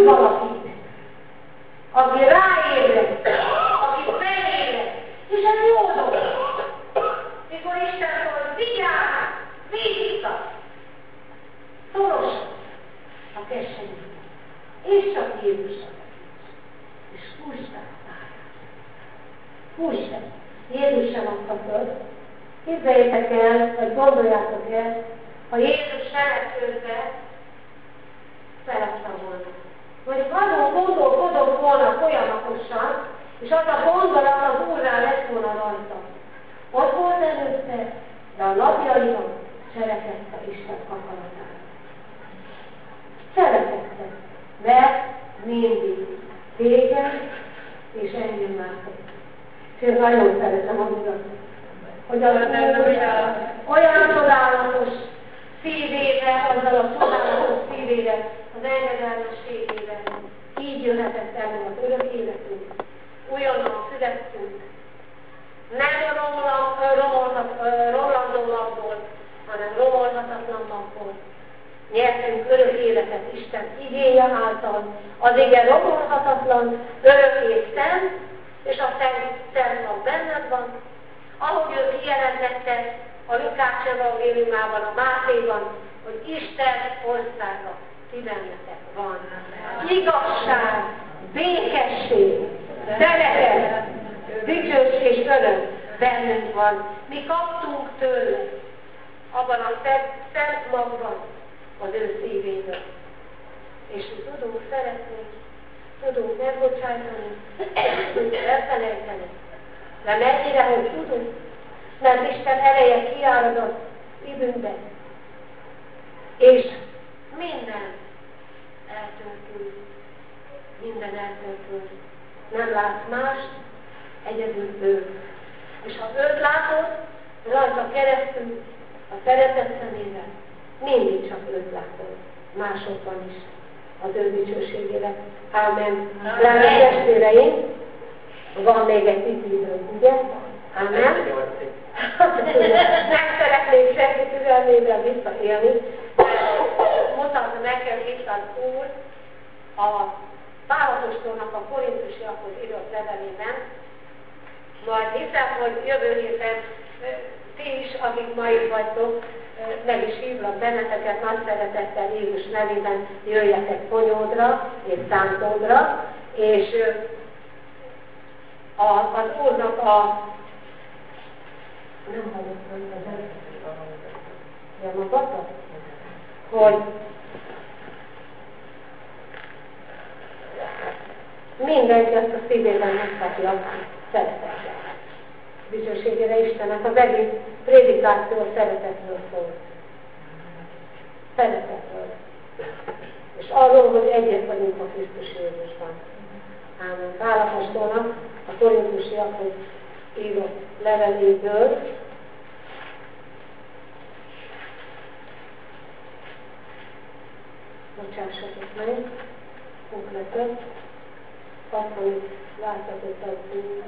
valakit, aki ráébred, aki megébred, és ez jó dolog. Mikor Isten szól, vigyázz, vissza, szoros a keserű, és csak Jézusra és húzd el a pályát. Húzd el. Jézus sem adta föl. Képzeljétek el, vagy gondoljátok el, ha Jézus szeretőzve szerette volna. Vagy azon gondolkodott volna folyamatosan, és az a gondolat az Úrrá lett volna rajta. Ott volt előtte, de a napjaiban szeretette Isten akaratára. Szeretette, mert mindig téged és engem látott. És én nagyon szeretem az Urat, hogy az Úr olyan csodálatos szívével, azzal a csodálatos szívével, az engedelmességével így jöhetett elő az örök életünk. Újonnan születtünk. Nem romlandó labból, hanem romolhatatlan labból. Nyertünk örök életet Isten igéje által. Az ige romolhatatlan, örök és szent, és a szent, szent mag benned van. Ahogy ő kijelentette a Lukács evangéliumában, a Mátéban, hogy Isten országa ti bennetek van. Igazság, békesség, szeretet, dicsőség és öröm bennünk van. Mi kaptunk tőle abban a szent, szent magban az ő szívéből. És mi tudunk szeretni, tudunk megbocsájtani, tudunk elfelejteni. De mennyire, hogy tudunk, mert Isten ereje kiáradott szívünkben. És minden eltöltünk, minden eltöltünk. Nem látsz mást, egyedül őt. És ha őt látod, rajta keresztül, a szeretet szemével, mindig csak őt látod. Másokban is az ő dicsőségére. Ámen. Drága testvéreim, van még egy pici időnk, ugye? Ámen. Nem szeretnék senki türelmével visszaélni, mert mutatta nekem itt az Úr a Pál-apostolnak a korintusiakhoz írott levelében, majd hiszem, hogy jövő héten ti is, akik ma itt vagytok, meg is hívlak benneteket nagy szeretettel Jézus nevében, jöjjetek Ponyódra és Szántódra, és a, az Úrnak a nem hallottam az elmondata, hogy mindenki azt a szívében megkapja szeretettel. Dicsőségére Istennek az egész prédikáció szeretetről szól. Szeretetről. És arról, hogy egyet vagyunk a Krisztus Jézusban. Ámen. Pál apostolnak a korintusiakhoz írott leveléből bocsássatok meg, konkrétan azt, amit láttatok az Úr.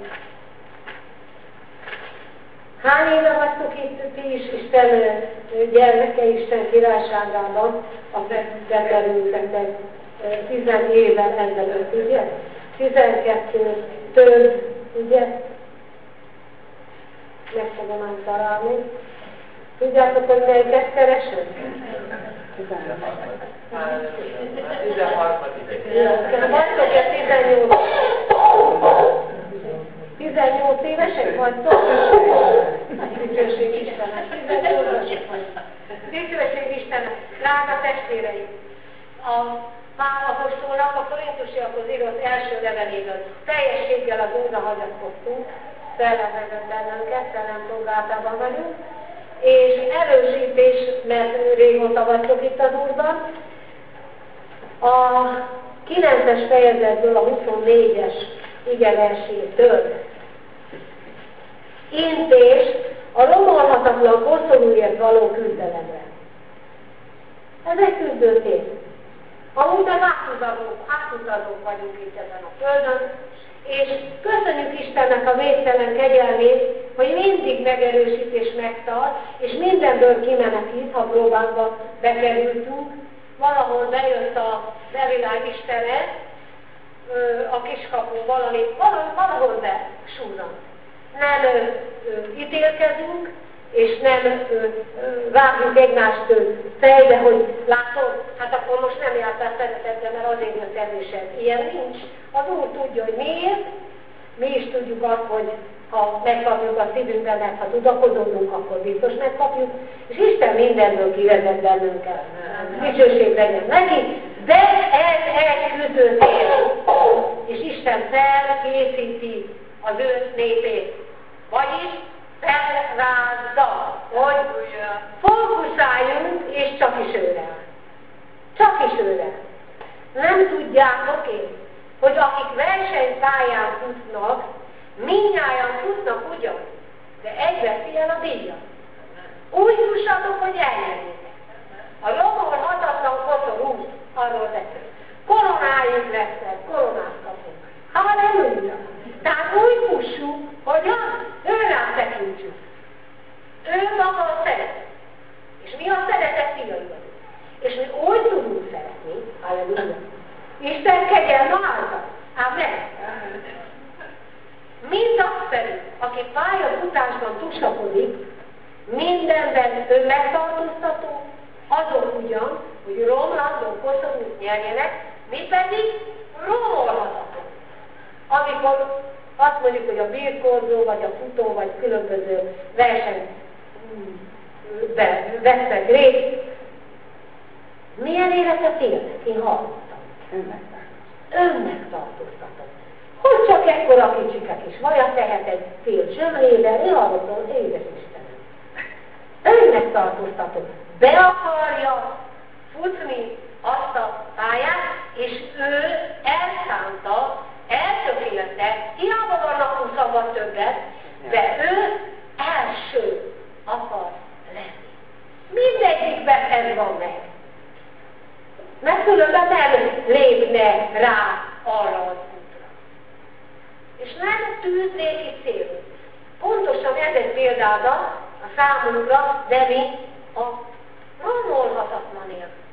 Hány éve vagytok itt ti is Isten gyermeke, Isten királyságában, akik bekerültetek tizen évvel ezelőtt, ugye? tizenkettő több, ugye? Meg fogom ám találni. Tudjátok, hogy melyiket keresem? Vagytok-e tizennyolc? tizennyolc évesek vagytok? Dicsőség Istennek. tizennyolc évesek vagytok. Dicsőség Istennek. Drága testvéreim! A Pál apostolnak a korintusiakhoz írott első leveléből teljességgel az Úrra hagyatkoztunk, szellemben bennünket, szellem szolgálatában vagyunk, és erősítés, mert régóta vagytok itt az Úrban. A kilences fejezetből a huszonnégyes igeversétől intés a romolhatatlan koszorúért való küzdelemre. Ez egy küzdőtét. Amúgy meg átutazók, átutazók vagyunk itt ezen a földön, és köszönjük Istennek a végtelen kegyelmét, hogy mindig megerősít és megtart, és mindenből kimenekít, ha próbákba bekerültünk, valahol bejött a bevilág istene, a kiskapun valami, valahol besúrant. Nem ö, ö, ítélkezünk, és nem ö, ö, vágjuk egymást ö, fejbe, hogy látod, hát akkor most nem jártál szeretetben, mert azért jött erősebb. Ilyen nincs. Az Úr tudja, hogy miért, mi is tudjuk azt, hogy ha megkapjuk a szívünkben, mert ha tudakozódunk, akkor biztos megkapjuk, és Isten mindenből kivezet bennünket. Dicsőség legyen neki, de ez egy küzdőtér, és Isten felkészíti az ő népét. Vagyis felrázza, hogy fókuszáljunk, és csak is őre. Csak is őre. Nem tudjátok én, hogy akik versenypályán futnak, mindnyájan futnak ugyan, de egyre fiel a díjat. Úgy fussatok, hogy elnyerjétek. A romolhatatlan koszorú, arról beszél. Koronáink lesznek, koronát kapunk. Halleluja! Tehát úgy fussunk, hogy az őrá tekintsük. Ő maga szeret. És mi a szeretet fiai vagyunk. És mi úgy tudunk szeretni, halleluja. Isten kegyelme által. Amen. Mind az szerint, aki pályafutásban tusakodik, mindenben önmegtartóztató, azok ugyan, hogy romlandó koszorút nyerjenek, mi pedig romolhatató. Amikor azt mondjuk, hogy a birkózó, vagy a futó, vagy különböző versenyben vesznek részt, milyen életet élnek? Én hallottam. Önmegtartóztató. Hogy csak ekkora kicsikek is vajat tehet egy fél zsömlével, én hallottam, az édes Istenem. Önmegtartóztató. Be akarja futni azt a pályát, és ő elszánta, eltökélte, hiába vannak huszabban többet, de ő első akar lenni. Mindegyikben ez van meg. Mert különben nem lépne rá arra az útra. És nem tűznék ki célul. Pontosan ez egy példádat a számunkra, de mi a romolhatatlanért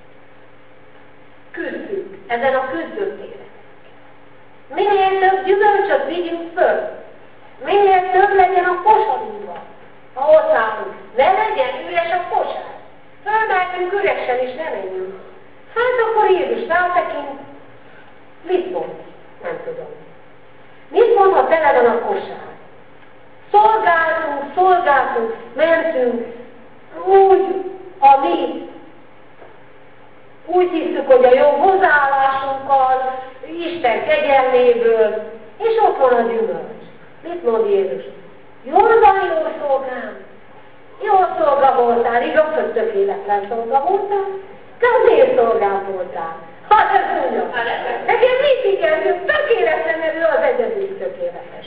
küzdünk ezen a küzdőtéren. Minél több gyümölcsöt vigyünk föl, minél több legyen a kosarunkban, ha ott állunk. Ne legyen üres a kosár. Fölmehetünk üresen és nem menjünk. Hát akkor Jézus rátekint, mit mond? Nem tudom. Mit mond, ha tele van a kosár? Szolgáltunk, szolgáltunk, mentünk, úgy, a mi úgy hiszük, hogy a jó hozzáállásunkkal, Isten kegyelméből, és ott van a gyümölcs. Mit mond Jézus? Jól van, jó szolgám. Jó szolga voltál, igaz, hogy tökéletlen szolga voltál, de az én szolgám voltál. Hát ez mondja. Nekem mindig ez tökéletlen, mert ő az egyedül tökéletes.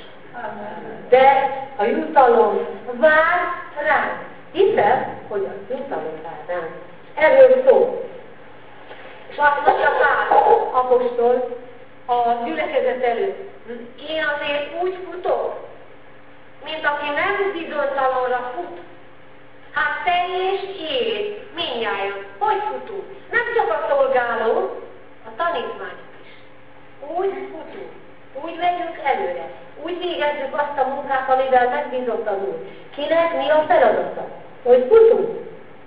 De a jutalom vár ránk. Hiszen, hogy a jutalom vár ránk. Erről szól. És azt mondja Pál apostol a gyülekezet előtt. Én azért úgy futok, mint aki nem bizonytalanra fut. Hát te és én, mindnyájan, hogy futunk? Nem csak a szolgáló, a tanítványok is. Úgy futunk, úgy megyünk előre, úgy végezzük azt a munkát, amivel megbízott az Úr. Kinek mi a feladata? Hogy futunk?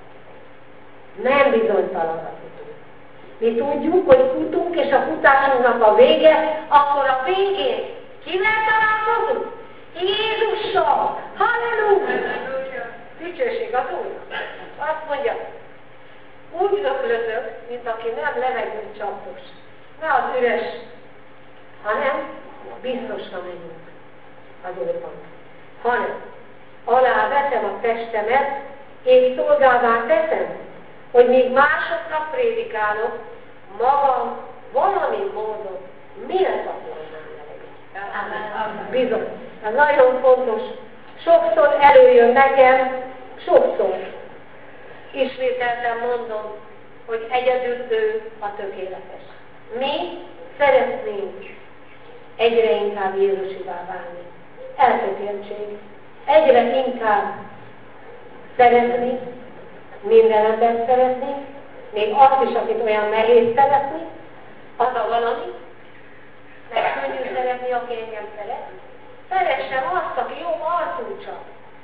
Nem bizonytalanra futunk. Mi tudjuk, hogy futunk, és a futásunknak a vége, akkor a végén kivel találkozunk? Jézussal! Halleluja! Dicsőség az Úrnak. Azt mondja, úgy öklözök, mint aki nem levegőt csapos. Ne az üres, hanem biztosra megyünk az Úrban. Hanem alá veszem a testemet, és szolgálvá teszem, hogy még másoknak prédikálok, magam valami módon méltatlanná legyek. Bizony. Ez nagyon fontos. Sokszor előjön nekem, sokszor. Ismételten mondom, hogy egyedül ő a tökéletes. Mi szeretnénk egyre inkább Jézusivá válni. Eltökéltség. Egyre inkább szeretni, minden embert szeretni, még azt is, akit olyan nehéz szeretni, az a valami, meg könnyű szeretni, aki engem szeret. Szeressem azt, aki jobb arcú csak.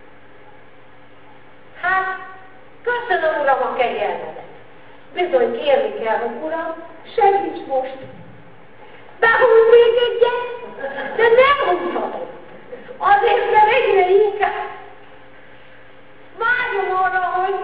Hát, köszönöm, Uram, a kegyelmedet. Bizony kérni kell, hogy Uram, segíts most. Behúz még egyet, de nem húzhatom. Azért, mert egyre inkább vágyom arra, hogy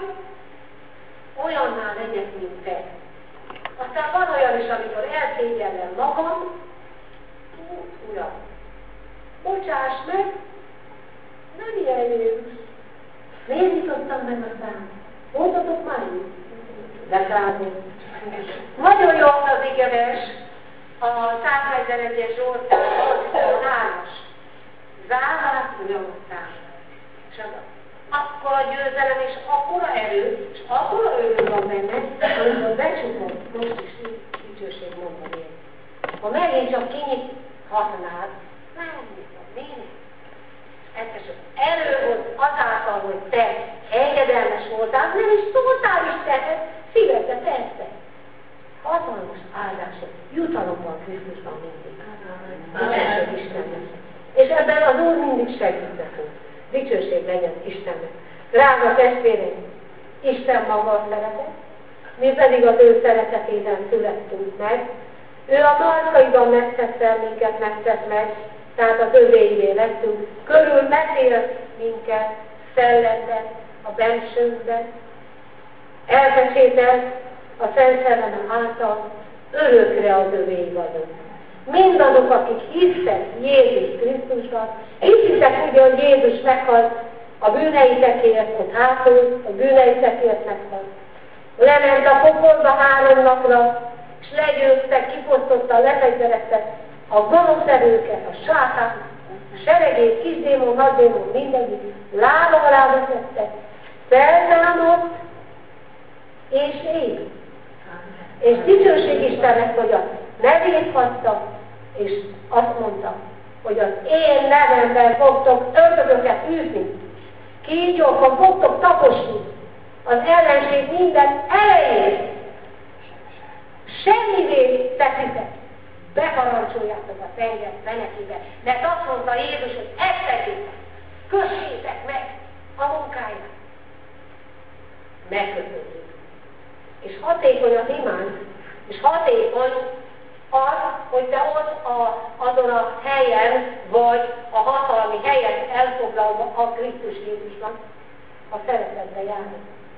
olyannál legyek, mint te. Aztán van olyan is, amikor elszégyellem magam, hú, Uram, bocsáss meg, nem ilyen Jézus. Miért nyitottam meg a szám? Voltatok már így? Lekrázom. Nagyon jó az igevers, a száznegyvenegyes Zsoltárban, a hármas. Zárás, Uram, a szám. Akkor a győzelem, és akkora erő, és akkora öröm van benne, amikor becsukom, most is dicsőség mondom én. Ha megint csak kinyithatnád, megnyitom, minek? Egyszer csak erőhoz azáltal, hogy te engedelmes voltál, nem is szóltál Istenhez, szívedbe persze. Hatalmas áldások, jutalom van Krisztusban mindig. Dicsőség Istennek. És ebben az Úr mindig segít nekünk. Dicsőség legyen Istennek. Drága testvéreim, Isten maga szeretet, mi pedig az ő szeretetében születtünk meg. Ő a markaiban megtett fel minket, megtett meg, tehát az övéivé lettünk, körül mesél minket szellemben, a bensőnkben, elpecsételt a Szent Szelleme által, örökre az övéi vagyunk. Mindazok, akik hisztek Jézus Krisztusban, hiszitek ugye, hogy Jézus meghalt a bűneitekért, ott hátul, a bűneitekért meghalt. Lement a pokolba három napra, és legyőzte, kifosztotta, lefegyverezte a gonosz erőket, a sátán, a seregét, kisdémon, nagydémon, mindegyik, lába alá vetette, feltámadt, és él. És dicsőség Istennek, hogy a nevét hagyta, és azt mondta, hogy az én nevemben fogtok ördögöket űzni, kígyókon fogtok taposni, az ellenség minden elejét, semmivé teszitek, beharancsoljátok a tenger fenekébe, mert azt mondta Jézus, hogy ezt tegyétek, kössétek meg a munkáját. Megkötődik. És hatékony az imánk, és hatékony az, hogy te ott a, azon a helyen, vagy a hatalmi helyet elfoglalva a Krisztus Jézusnak a szeretetbe járni.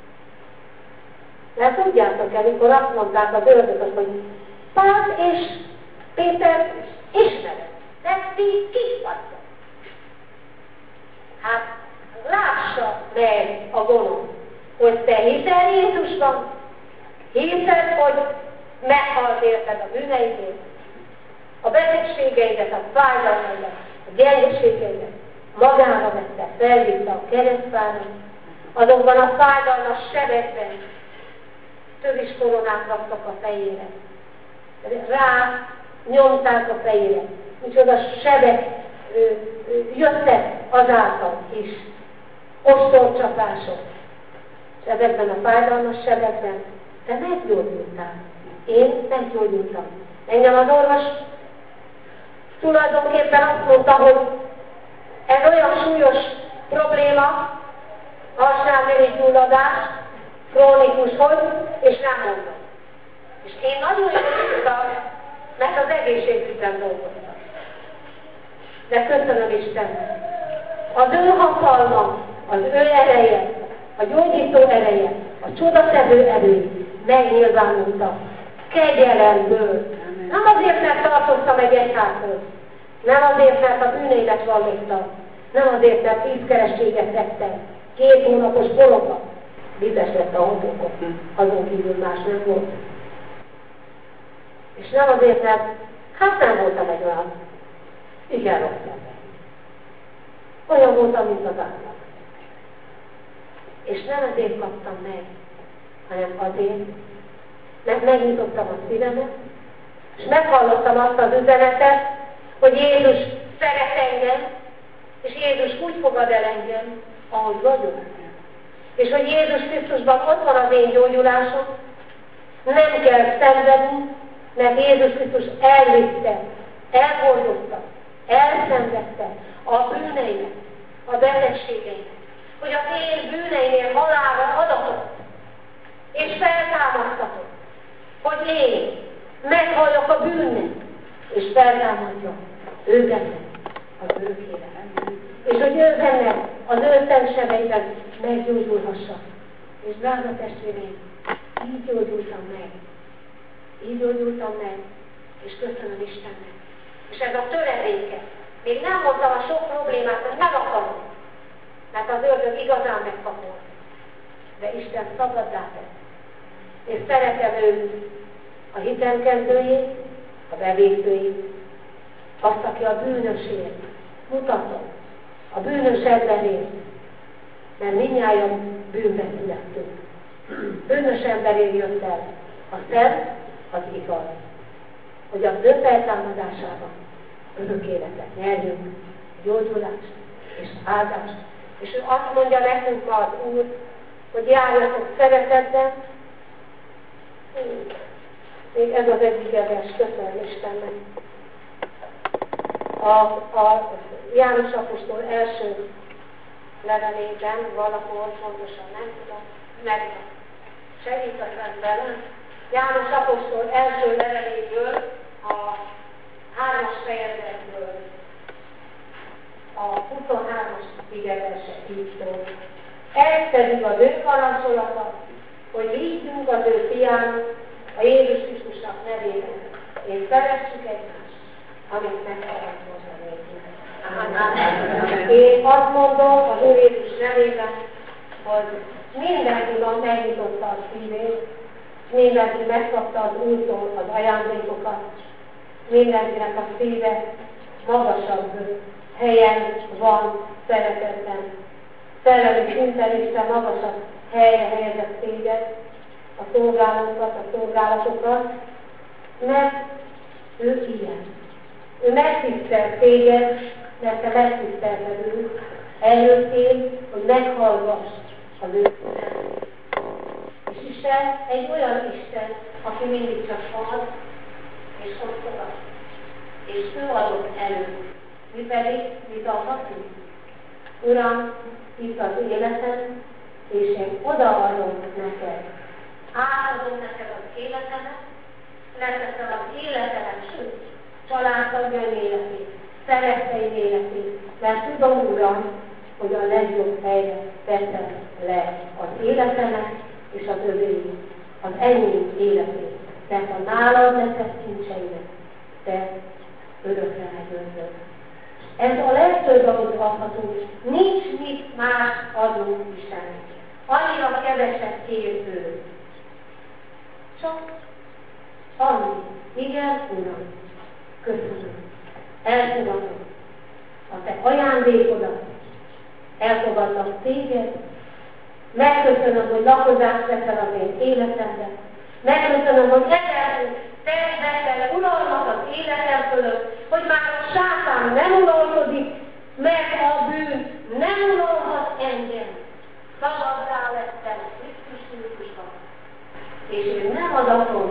Mert tudjátok el, amikor azt mondták az ördögök, hogy Pál és Péter ismered, de ti kik vagytok. Hát lássa meg a gonosz, hogy te hiszel Jézusban, hiszed, hogy meghalt érted a bűneidét, a betegségeidet, a fájdalmaidat, a gyengeségeidet, magára vette, felvitte a keresztfára, azokban a fájdalmas sebekben tövis koronát raktak a fejére. Rá nyomták a fejére. Micsoda sebek ö, ö, jöttek azáltal is. Ostorcsapások. És ezekben a fájdalmas sebekben te meggyógyultál. Én meggyógyultam. Engem az orvos tulajdonképpen azt mondta, hogy ez olyan súlyos probléma, alsóházi gyulladás, krónikus, hogy, és nem mondom. És én nagyon jól tudtam, mert az egészségügyben dolgoztam. De köszönöm Istennek. Az ő hatalma, az ő ereje, a gyógyító ereje, a csodatevő erő megnyilvánultak kegyelemből. Nem azért, mert tartottam egy egyházhoz, nem azért, mert a bűneimet vallottam, nem azért, mert tíz kerességet tettem, két hónapos bologba. Vizes lett a autókon, azon kívül más nem volt. És nem azért, mert hát nem voltam egy olyan igen rossz ember. Olyan voltam, mint az átlag. És nem azért kaptam meg, hanem azért, mert megnyitottam a szívemet, és meghallottam azt az üzenetet, hogy Jézus szeret engem, és Jézus úgy fogad el engem, ahogy vagyok. És hogy Jézus Krisztusban ott van az én gyógyulásom, Nem kell szenvedni, mert Jézus Krisztus elvitte, elhordozta, elszenvedte a bűneimet, a betegségeimet, hogy az én bűneinél halálra adatott, és feltámasztatott, hogy én meghalljak a bűnnek, és feltámadjak ő benne az örök életet. És hogy ő benne az ő szent sebeiben meggyógyulhassak. És drága testvéreim, így gyógyultam meg. Így gyógyultam meg, és köszönöm Istennek. És ez a töredéke. Még nem mondtam a sok problémát, mert nem akarom. Mert az ördög igazán megkapott. De Isten szabaddá tett. És szeretem őt, a hitem kezdőjét, a bevégzőjét, azt, aki a bűnösért mutatom, a bűnös emberért, mert mindnyájan bűnbe születtünk. Bűnös emberért jött el a szent, az igaz, hogy az ő feltámadásában örök életet nyerjünk, gyógyulást és áldást. És ő azt mondja nekünk ma az Úr, hogy járjatok szeretetben. Még ez az egyik vers, köszönöm Istennek. A, a János apostol első levelében, valahol pontosan nem tudom, meg segítetlen velem. János apostol első leveléből, a hármas fejezetből, a huszonhármas igeverse így szól. Ez pedig az ő parancsolata, hogy higgyünk az ő fiának, a Jézus Krisztusnak nevében, és szeressük egymást, amit megparancsolta nékünk. Én azt mondom az Úr Jézus nevében, hogy mindenki megnyitotta a szívét, mindenki megkapta az Úrtól az ajándékokat, mindenkinek a szíve magasabb helyen van szeretetben. Szellemi szinten Isten magasabb helyre helyezett téged, a szolgálatokat, a szolgálatokat, mert ő ilyen. Ő megtisztelt téged, mert te megtisztelted őt, eljöttél, hogy meghallgass az ő szolgálatot. És Isten egy olyan Isten, aki mindig csak ad, és osztogat. És ő adott elő. Mi pedig mit adhatunk? Uram, itt az életem, és én odaadom neked. Átadom neked az életemet, leteszem az életemet, sőt, családtagjaim életét, szeretteim életét, mert tudom, Uram, hogy a legjobb helyre teszem le az életemet és az övéit, az enyém életét, mert a nálad letett kincseimet, te örökre megőrzöd. Ez a legtöbb, amit adhatunk, nincs mit más adnunk Istennek. Annyira keveset kér ő. Csak annyi. Igen, Uram, köszönöm. Elfogadom a te ajándékodat, elfogadlak téged, megköszönöm, hogy lakozást veszel az én életemben, megköszönöm, hogy ezen te veszel uralmat az életem fölött, hogy már a sátán nem uralkodik, mert a bűn nem uralhat engem. Szabaddá lettem Krisztus Jézusban, és én nem adatom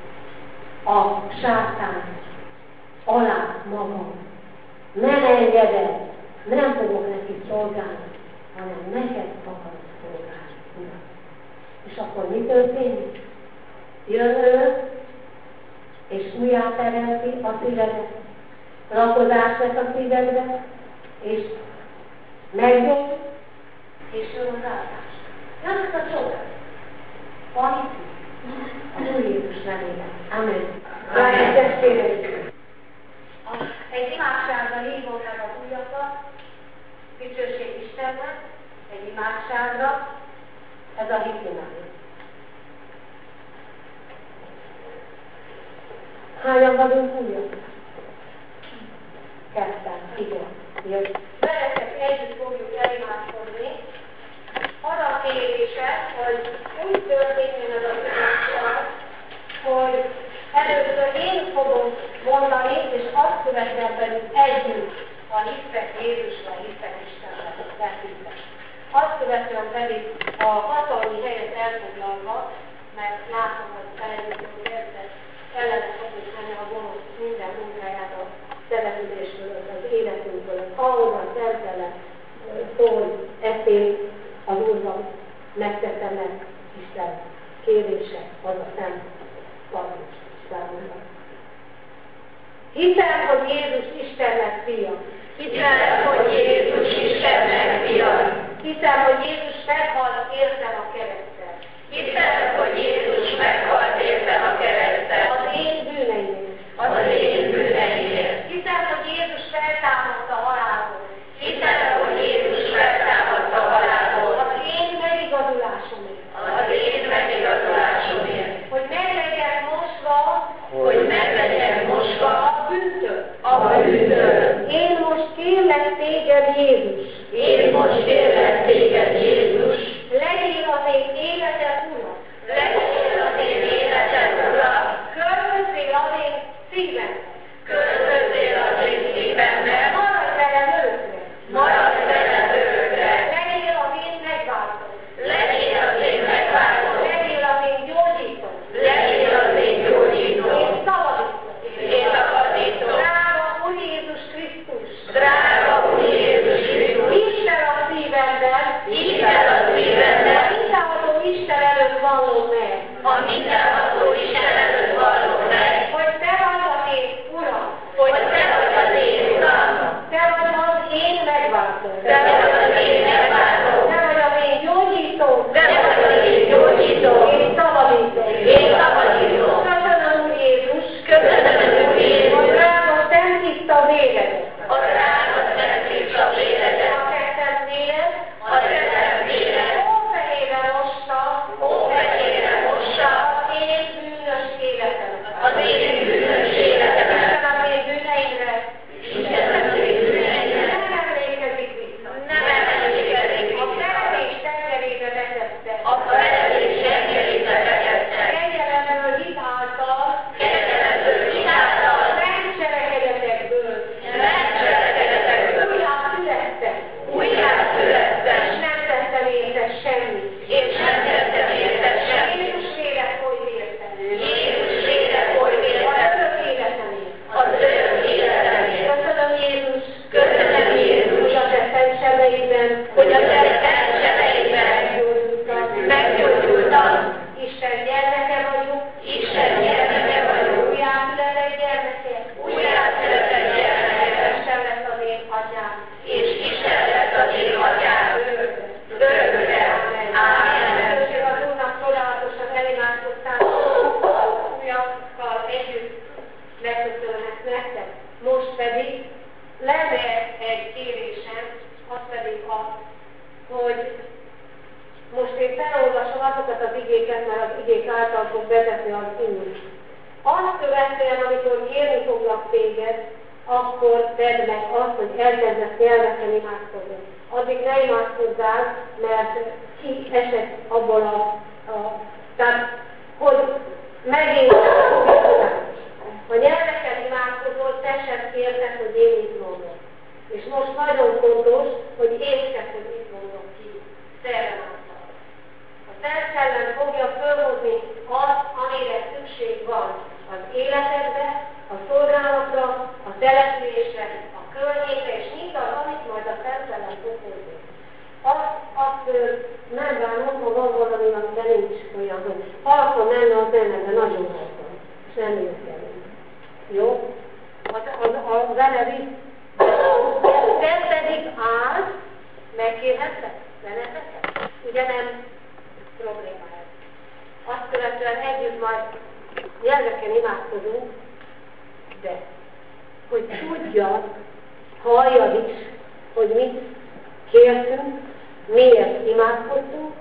a sátán alá magam. Nem engedem, nem fogok neki szolgálni, hanem neked akarok szolgálni, Uram. És akkor mi történik? Jön ő, és újjá teremti a szívedet, lakozást vesz a szívedbe, és meggyógy, és jön az áldás. Nem ez a csodás. Van itt? Az Úr Jézus nevében. Amen. Drága testvéreim! Egy imádságra hívom meg az ujjakat, dicsőség Istennek, egy imádságra, ez a hitimány. Hányan vagyunk újak? Ketten, igen. Jön. Veletek együtt fogjuk elimádkozni. Arra a kérése, hogy úgy történjen ez az imádság, hogy először én fogom mondani, és azt követően pedig együtt, ha hiszek Jézusra, hiszek Istenre, hiszek. Azt követően pedig a hatalmi helyet elfoglalva, mert látom, hogy felejtődik, hogy érte ellene fogjuk menni a gonosz minden munkáját a településből, az életünkből, ahol a szertele szól, ezt én az Úrban megtettem meg, Isten kérése, az a szent parancs számomra. Hiszem, hogy Jézus Istennek fia. Hiszem, hogy Jézus Istennek fia. Hiszem, hogy Jézus meghalt értem a kereszten. Hiszem, hogy Jézus meghalt értem a kereszten. Az én bűneimért. Az én bűneimért. Hiszem, hogy Jézus feltámadt a halálból. Hiszem, hogy Jézus feltámadt a halálból. Az én megigazulásomért. Az én megigazulásomért. Hogy meg legyen mosva, Hogy meg legyen mosva a bűntől. a bűntől. Én most kérlek téged, Jézus. Én most kérlek téged, Jézus. Legyél az én életed, Ura. Legyél az én életed, Ura. Költözzél az én szívembe. Költözzél az én szívembe. Maradj velem örökre. Maradj velem örökre. Legyél az én megváltó. Legyél az én megváltó. Legyél az én gyógyító. Legyél az én gyógyító. Én szabadító. Én szabadító. Drága Úr Jézus Krisztus. Drága Úr Jézus Krisztus. Hidd el a szívemben. Hidd el a szívemben. A mindenható Isten előtt vallom meg. A mindenható Isten előtt vallom meg. Hogy te vagy az én Uram. Hogy te vagy az én Uram. Te vagy az én megváltóm. Te vagy az én megváltóm. Te vagy az én gyógyítóm. Te vagy az én gyógyítóm. Én szabadító. Én szabadító. Köszönöm, Úr Jézus. Köszönöm, Úr Jézus. A drága szent tiszta véledet. A drága szent tiszta véledet. A te szent véled. A te szent véled. Hófehérre mosta. Hófehérre mossa. Az én bűnös életemet. Az én bűnös életemet. Isten az én bűneimre. Isten az én bűneimre. Nem emlékezik vissza. Nem emlékezik A vissza. felelés tengerébe vetette. A felelés tengerébe vetette. Kegyelemből hitáltal. Kegyelemből hitáltal. Megcselekedetekből. Megcselekedetekből. Újjá születtek. Újjá születtem. És nem tettem érte semmit. És nem tettem érte semmit. Jézus vére folyt értem. Jézus vére folyt Az értem. örök életemért. Az örök életemért. Köszönöm, Jézus. Köszönöm, Jézus. Hogy a te szent sebeidben. Hogy a te szent sebeidben meggyógyultam. meggyógyultam. Isten gyermeke vagyok. Isten gyermeke vagyok. Újjászületett gyermeke. Újjászületett gyermeke. Isten lesz az én atyám. És Isten lesz az én atyám. Örökre. Ámen. Köszönjük az Úrnak, csodálatosan elimádkoztál. Újakkal együtt megköszönhet nektek. Most pedig lenne egy kérésem, az pedig az, hogy most én felolvasom azokat az igéket, mert az igék által fog vezetni az Úr. Azt követően, amikor kérni foglak téged, akkor tedd meg azt, hogy elkezdesz nyelveken imádkozni. Addig ne imádkozzál, mert ki esett abból a, a tehát, hogy megint a nyelveken imádkozol, te sem érted, hogy én mit mondom. És most nagyon fontos, hogy értsd, hogy mit mondom ki. Szerelmással. A Szent Szellem fogja fölhozni azt, amire szükség van az életedbe, a szolgálatra, a településre, a környékre, és mindaz, amit majd a Szent Szellem fog hozni. Azt, azt nem bánom, ha van valami, amiben nincs olyan, hogy halkan menne az zene, de nagyon halkan. És nem jött el. Jó? Az, az, a zene visz. Te pedig áll, megkérhetek zeneteket? Ugye nem problémája. Azt követően együtt majd nyelveken imádkozunk, de hogy tudja, halljad is, hogy mit kértünk, miért imádkoztunk,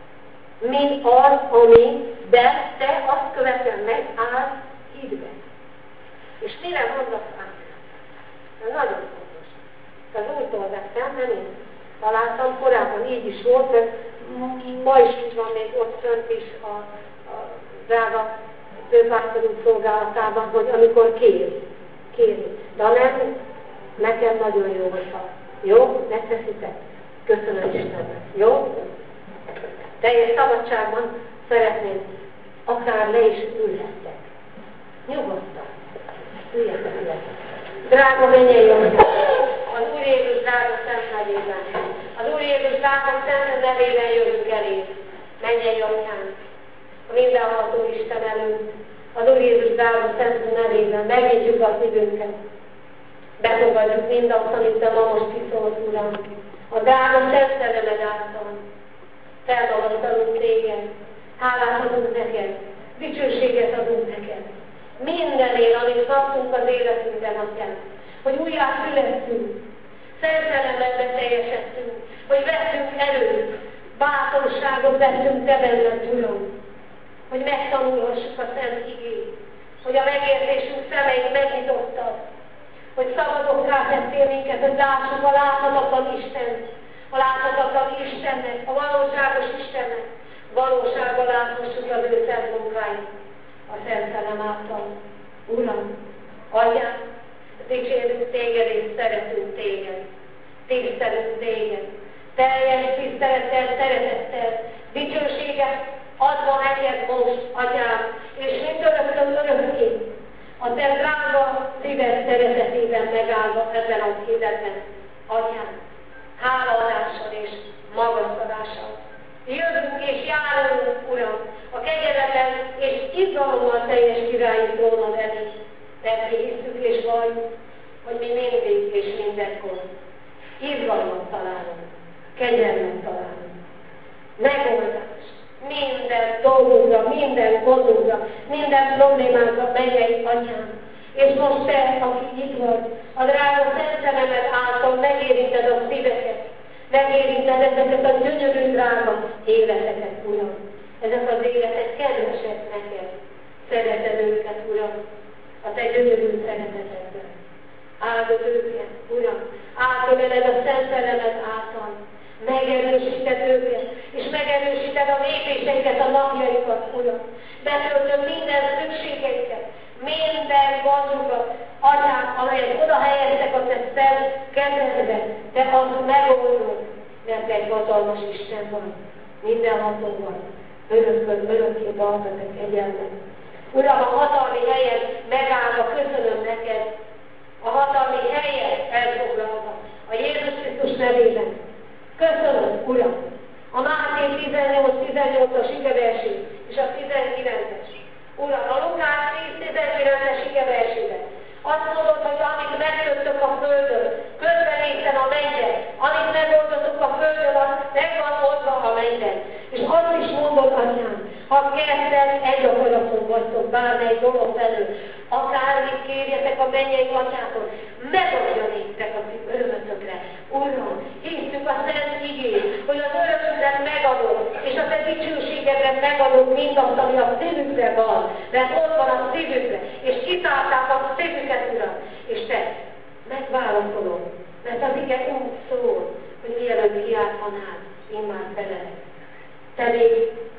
mi az, ami, de te azt követően megállsz hitbe. És mire mondasz át? Ez nagyon fontos. Az Úrtól vettem, nem én találtam, korábban így is volt, de ma is így van még ott fönt is a, a drága főpásztorunk szolgálatában, hogy amikor kér, kéri. De nem, nekem nagyon jó, hogyha jó, megteszitek. Köszönöm Istennek. Jó? Teljes szabadságban szeretném akár le is ülhettek. Nyugodtan. Üljetek le. Drága mennyei Atyám, az Úr Jézus drága szent nevében, az Úr Jézus drága szent nevében jövünk eléd, mennyei Atyám, a mindenható Isten előtt, az Úr Jézus drága szent nevében megnyitjuk a szívünket, befogadjuk mindazt, amit te ma most kiszólsz, Uram, a drága szent nevemed által. Felmagasztalunk téged, hálát adunk neked, dicsőséget adunk neked. Mindenért, amit kaptunk az életünkben, Atyám, hogy újjá születtünk, szerzelemmel beteljesedtünk, hogy vettünk erőt, bátorságot vettünk te benned, Uram, hogy megtanulhassuk a szent igét, hogy a megértésünk szemeit megnyitottad, hogy szabadokká tettél minket, hogy lássuk a láthatatlan Istent, a láthatatlan Istennek, a valóságos Istennek, valóságban láthassuk az ő szent munkáit, a Szent Szellem által. Uram, Atyám, dicsérünk téged és szeretünk téged, tisztelünk téged, teljes tisztelettel, szeretettel, dicsőséget adva neked most, Atyám, és mint örökön örökké, a te drága szíved szeretetében megállva ebben a hirdetben, Atyám, hálaadással és magasztalással. Jövünk és járunk, Uram, a kegyelemmel és izgalommal teljes királyi trónod elé. Mert mi hiszük és valljuk, hogy mi mindig és mindenkor izgalmat találunk, kegyelmet találunk, megoldást, minden dolgunkra, minden gondunkra, minden problémánkra, mennyei Atyám. És most te, aki itt vagy, a drága szent szememed által megérinted a szíveket, megérinted ezeket a gyönyörű drága életeket, Uram. Ezek az életek kedvesek neked. Szereted őket, Uram, a te gyönyörű szeretetedben. Áldod őket, Uram, átöleled a szent szellemed által. Megerősíted őket, és megerősíted a lépéseiket, a napjaikat, Uram. Betöltöd minden szükségeiket, minden gondjukat, Atyám, amelyet oda helyeztek a te szent kezedbe, te azt megoldod, mert te egy hatalmas Isten van, mindenható van, örökkön, örökké tartatok egyelmet. Uram, a hatalmi helyen megállva köszönöm neked, a hatalmi helyen elfoglalva, a Jézus Krisztus nevében. Köszönöm, Uram, a Máté tizennyolc tizennyolcas igeversét és a tizenkilences. Uram, a Lukás tíz tizenkilences igeversében azt mondod, hogy amit megköttök a földön, közbeléten a mennyben, amit megoldotok a földön, az meg van oldva a mennyben. És azt is mondod, Atyám, ha ketten egy akaraton vagytok bármely dolog felől, akármit kérjetek a mennyei Atyától, megadja néktek a ti örömötökre. Uram, hisztük a szent igét, hogy az örömünknek megadod, és a te dicsőségedre megadod mindazt, ami a szívükre van, mert ott van a szívükre, és kitálták a szívüket, Uram, és te megválaszolod, mert az ige úgy szól, hogy mielőtt kiáltanál, immár felelek. Te még,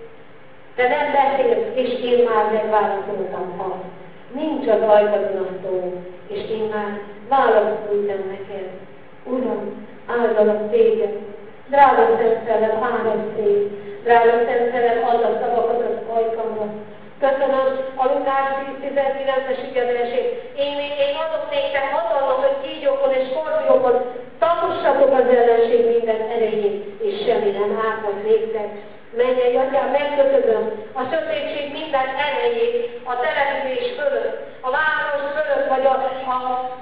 te nem beszélsz, és én már megválaszoltam azt. Nincs az ajtadon a szó, és én már választ küldtem neked. Uram, áldalak téged, drága Szent Szellem, áldj szét, drága Szent Szellem, add a szavakat az ajkamra. Köszönöm a Lukás tíz tizenkilences igeversét. Én, én adok néktek hatalmat, hogy kígyókon és skorpiókon tapossatok az ellenség minden erejét, és semmi nem árthat néktek. Mennyei Atyám, megkötözöm a sötétség minden erejét a település fölött, a város fölött, vagy a, a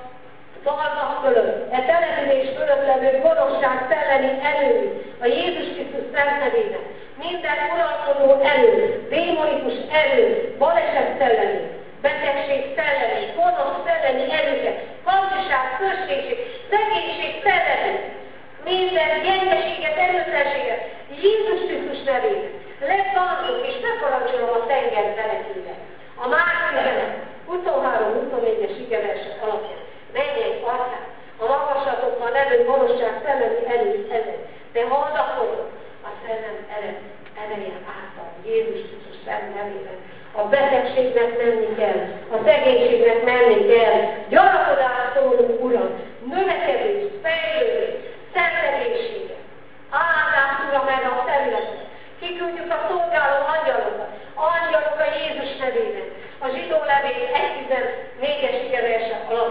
szalmak fölött, a település fölött levő gonoszság szellemi erő, a Jézus Krisztus szent nevében. Minden uralkodó erő, démonikus erő, baleset szellemi, betegség szellemi, gonosz szellemi erőket, kapcsiság, községség, szegénység szellemi, minden gyengeséget, erőtlenséget, Jézus Krisztus nevében. Legtanuljuk és megparancsolom a tenger felekébe. A Márk tizenegy, huszonhárom huszonnégyes igeverse alapján. Menjél, Atyám, a magaslatokban levő gonoszság szellemi erő ezek. De ha odakodod, a szellem ered, ereje által, Jézus Krisztus szent nevében. A betegségnek menni kell, a szegénységnek menni kell,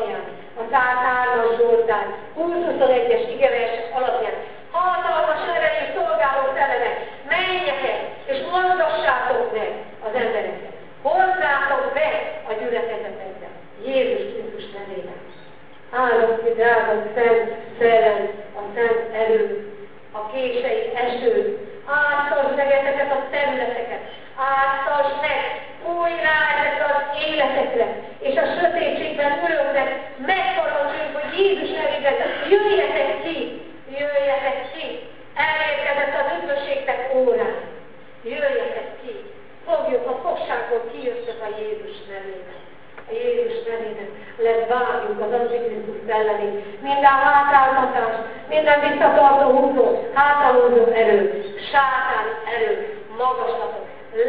alapján, a száz hármas Zsoltár, húsz huszonegyes igeversek alapján, hatalmas erejű szolgáló szellemek, menjetek, és monddassátok meg az embereket. Hozzátok be a gyülekezetekbe. Jézus Krisztus nevében. Áldott ki, drága szent szellem, a szent erő, a kései eső, átszasd meg ezeket a területeket, átszasd meg újra ezekre az életekre, és a sötétségben ülőknek megparancsoljuk, hogy Jézus nevében jöjjetek ki, jöjjetek ki, elérkezett az üdvösségtek órán, jöjjetek ki, fogjuk a fogságból, kijöttök a Jézus nevében. A Jézus nevében levágjuk az Antikrisztus elleni minden hátráltatás, minden visszatartó húzó, hátrahúzó erő, sátán erő, magaslatok,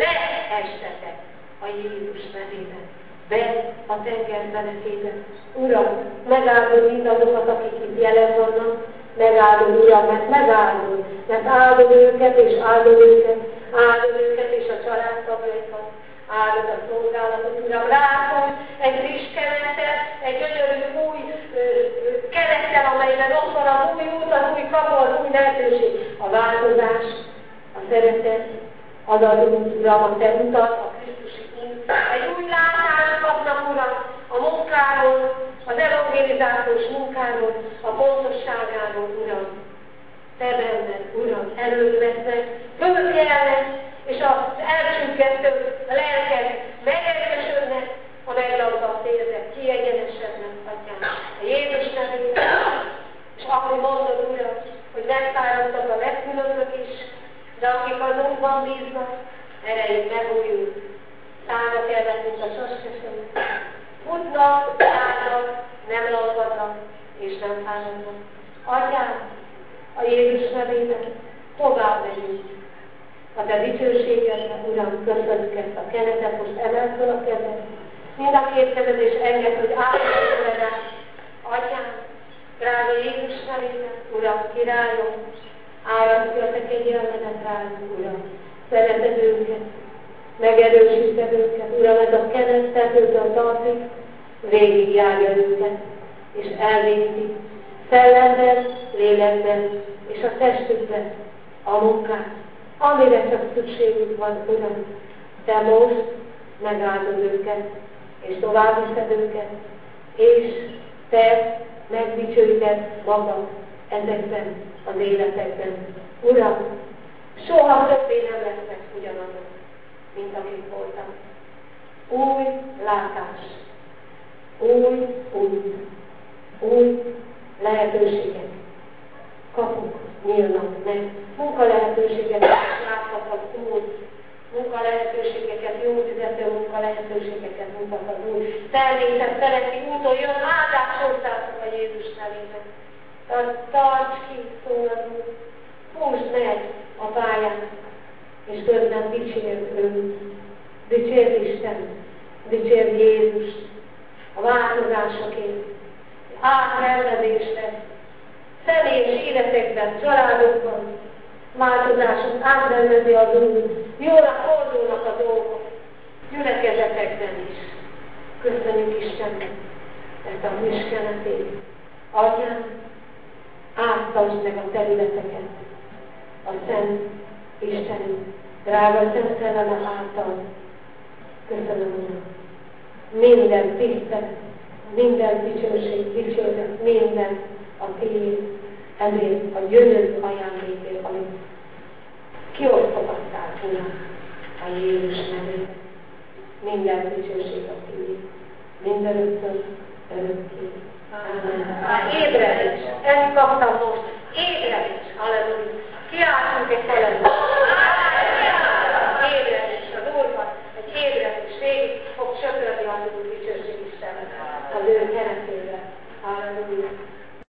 leestetek a Jézus nevében, be a tenger benekébe. Uram, megáldod mindazokat, akik itt jelen vannak, megáldod, Uram, mert megáldod, mert áldod őket és áldod őket, áldod őket és a családtagjaikat, áldod a szolgálatot, Uram, látom egy friss kenetet, egy gyönyörű új ö, ö, kenettel, amelyben ott van az új út, az új kapu, az új lehetőség, a változás, a szeretet, adadunk, Uram, a Te utat, a Krisztusi út, egy új látást kapnak, Uram, a munkáról, az evangelizációs munkáról, a pontosságáról, Uram. Te benned, Uram, erőd vesznek, fölkelnek, és az elcsüggesztő lelkek megerősödnek, a meglagzadt érzek kiegyenesednek, Atyám, a Jézus nevében. És ahogy mondod, Uram, hogy megfáradtak a legkülönbök is, de akik az Úrban bíznak, erejük megújul, szállnak elvet, mint a saskeszemet. Futnak, állnak, nem lankadnak, és nem fáradnak. Atyám, a Jézus nevében tovább megyünk. A Te dicsőségedre, Uram, köszönjük ezt a kenetet, most emeld fel a kezed. Mind a két kezed, és enged, hogy áldozz rá. Atyám, drága Jézus nevében, Uram, királyom, áradt ki a Te kegyelmedet ránk, Uram. Szereted őket, megerősíted őket, Uram, ez a kenet tetőtől tartik, végigjárja őket, és elvégzi szellemben, lélekben, és a testükben a munkát, amire csak szükségük van, Uram. Te most megáldod őket, és tovább viszed őket, és Te megdicsőíted magad ezekben az életekben. Uram, soha többé nem lesznek ugyanazok, mint akik voltak. Új látás, új út, új lehetőségek, kapuk nyílnak meg, munkalehetőségeket láthat az Úr, munkalehetőségeket, jó fizető munkalehetőségeket mutat az Úr. Természet szereti úton jön áldás hozzátok a Jézus nevében. Tarts ki, szól az Úr, húzd meg a pályán, és közben dicsérd őt, dicsérd Isten, dicsérd Jézust, a változásokért, átrendezés lesz, személyes életekben, családokban, változások átrendezi az Úr, jóra fordulnak a dolgok, gyülekezetekben is. Köszönjük Istennek ezt a miskenetét. Atyám, áttasd meg a területeket, a Szent Istenünk, drága Szent Szelleme által. Köszönöm, Uram. Minden tisztelet, minden dicsőség, dicséret, minden a Tiéd, ezért a gyönyörű ajándékért, amit kiosztogattál, Uram, a Jézus nevében. Minden dicsőség a Tiéd, minden öröktől, örökké. Amen.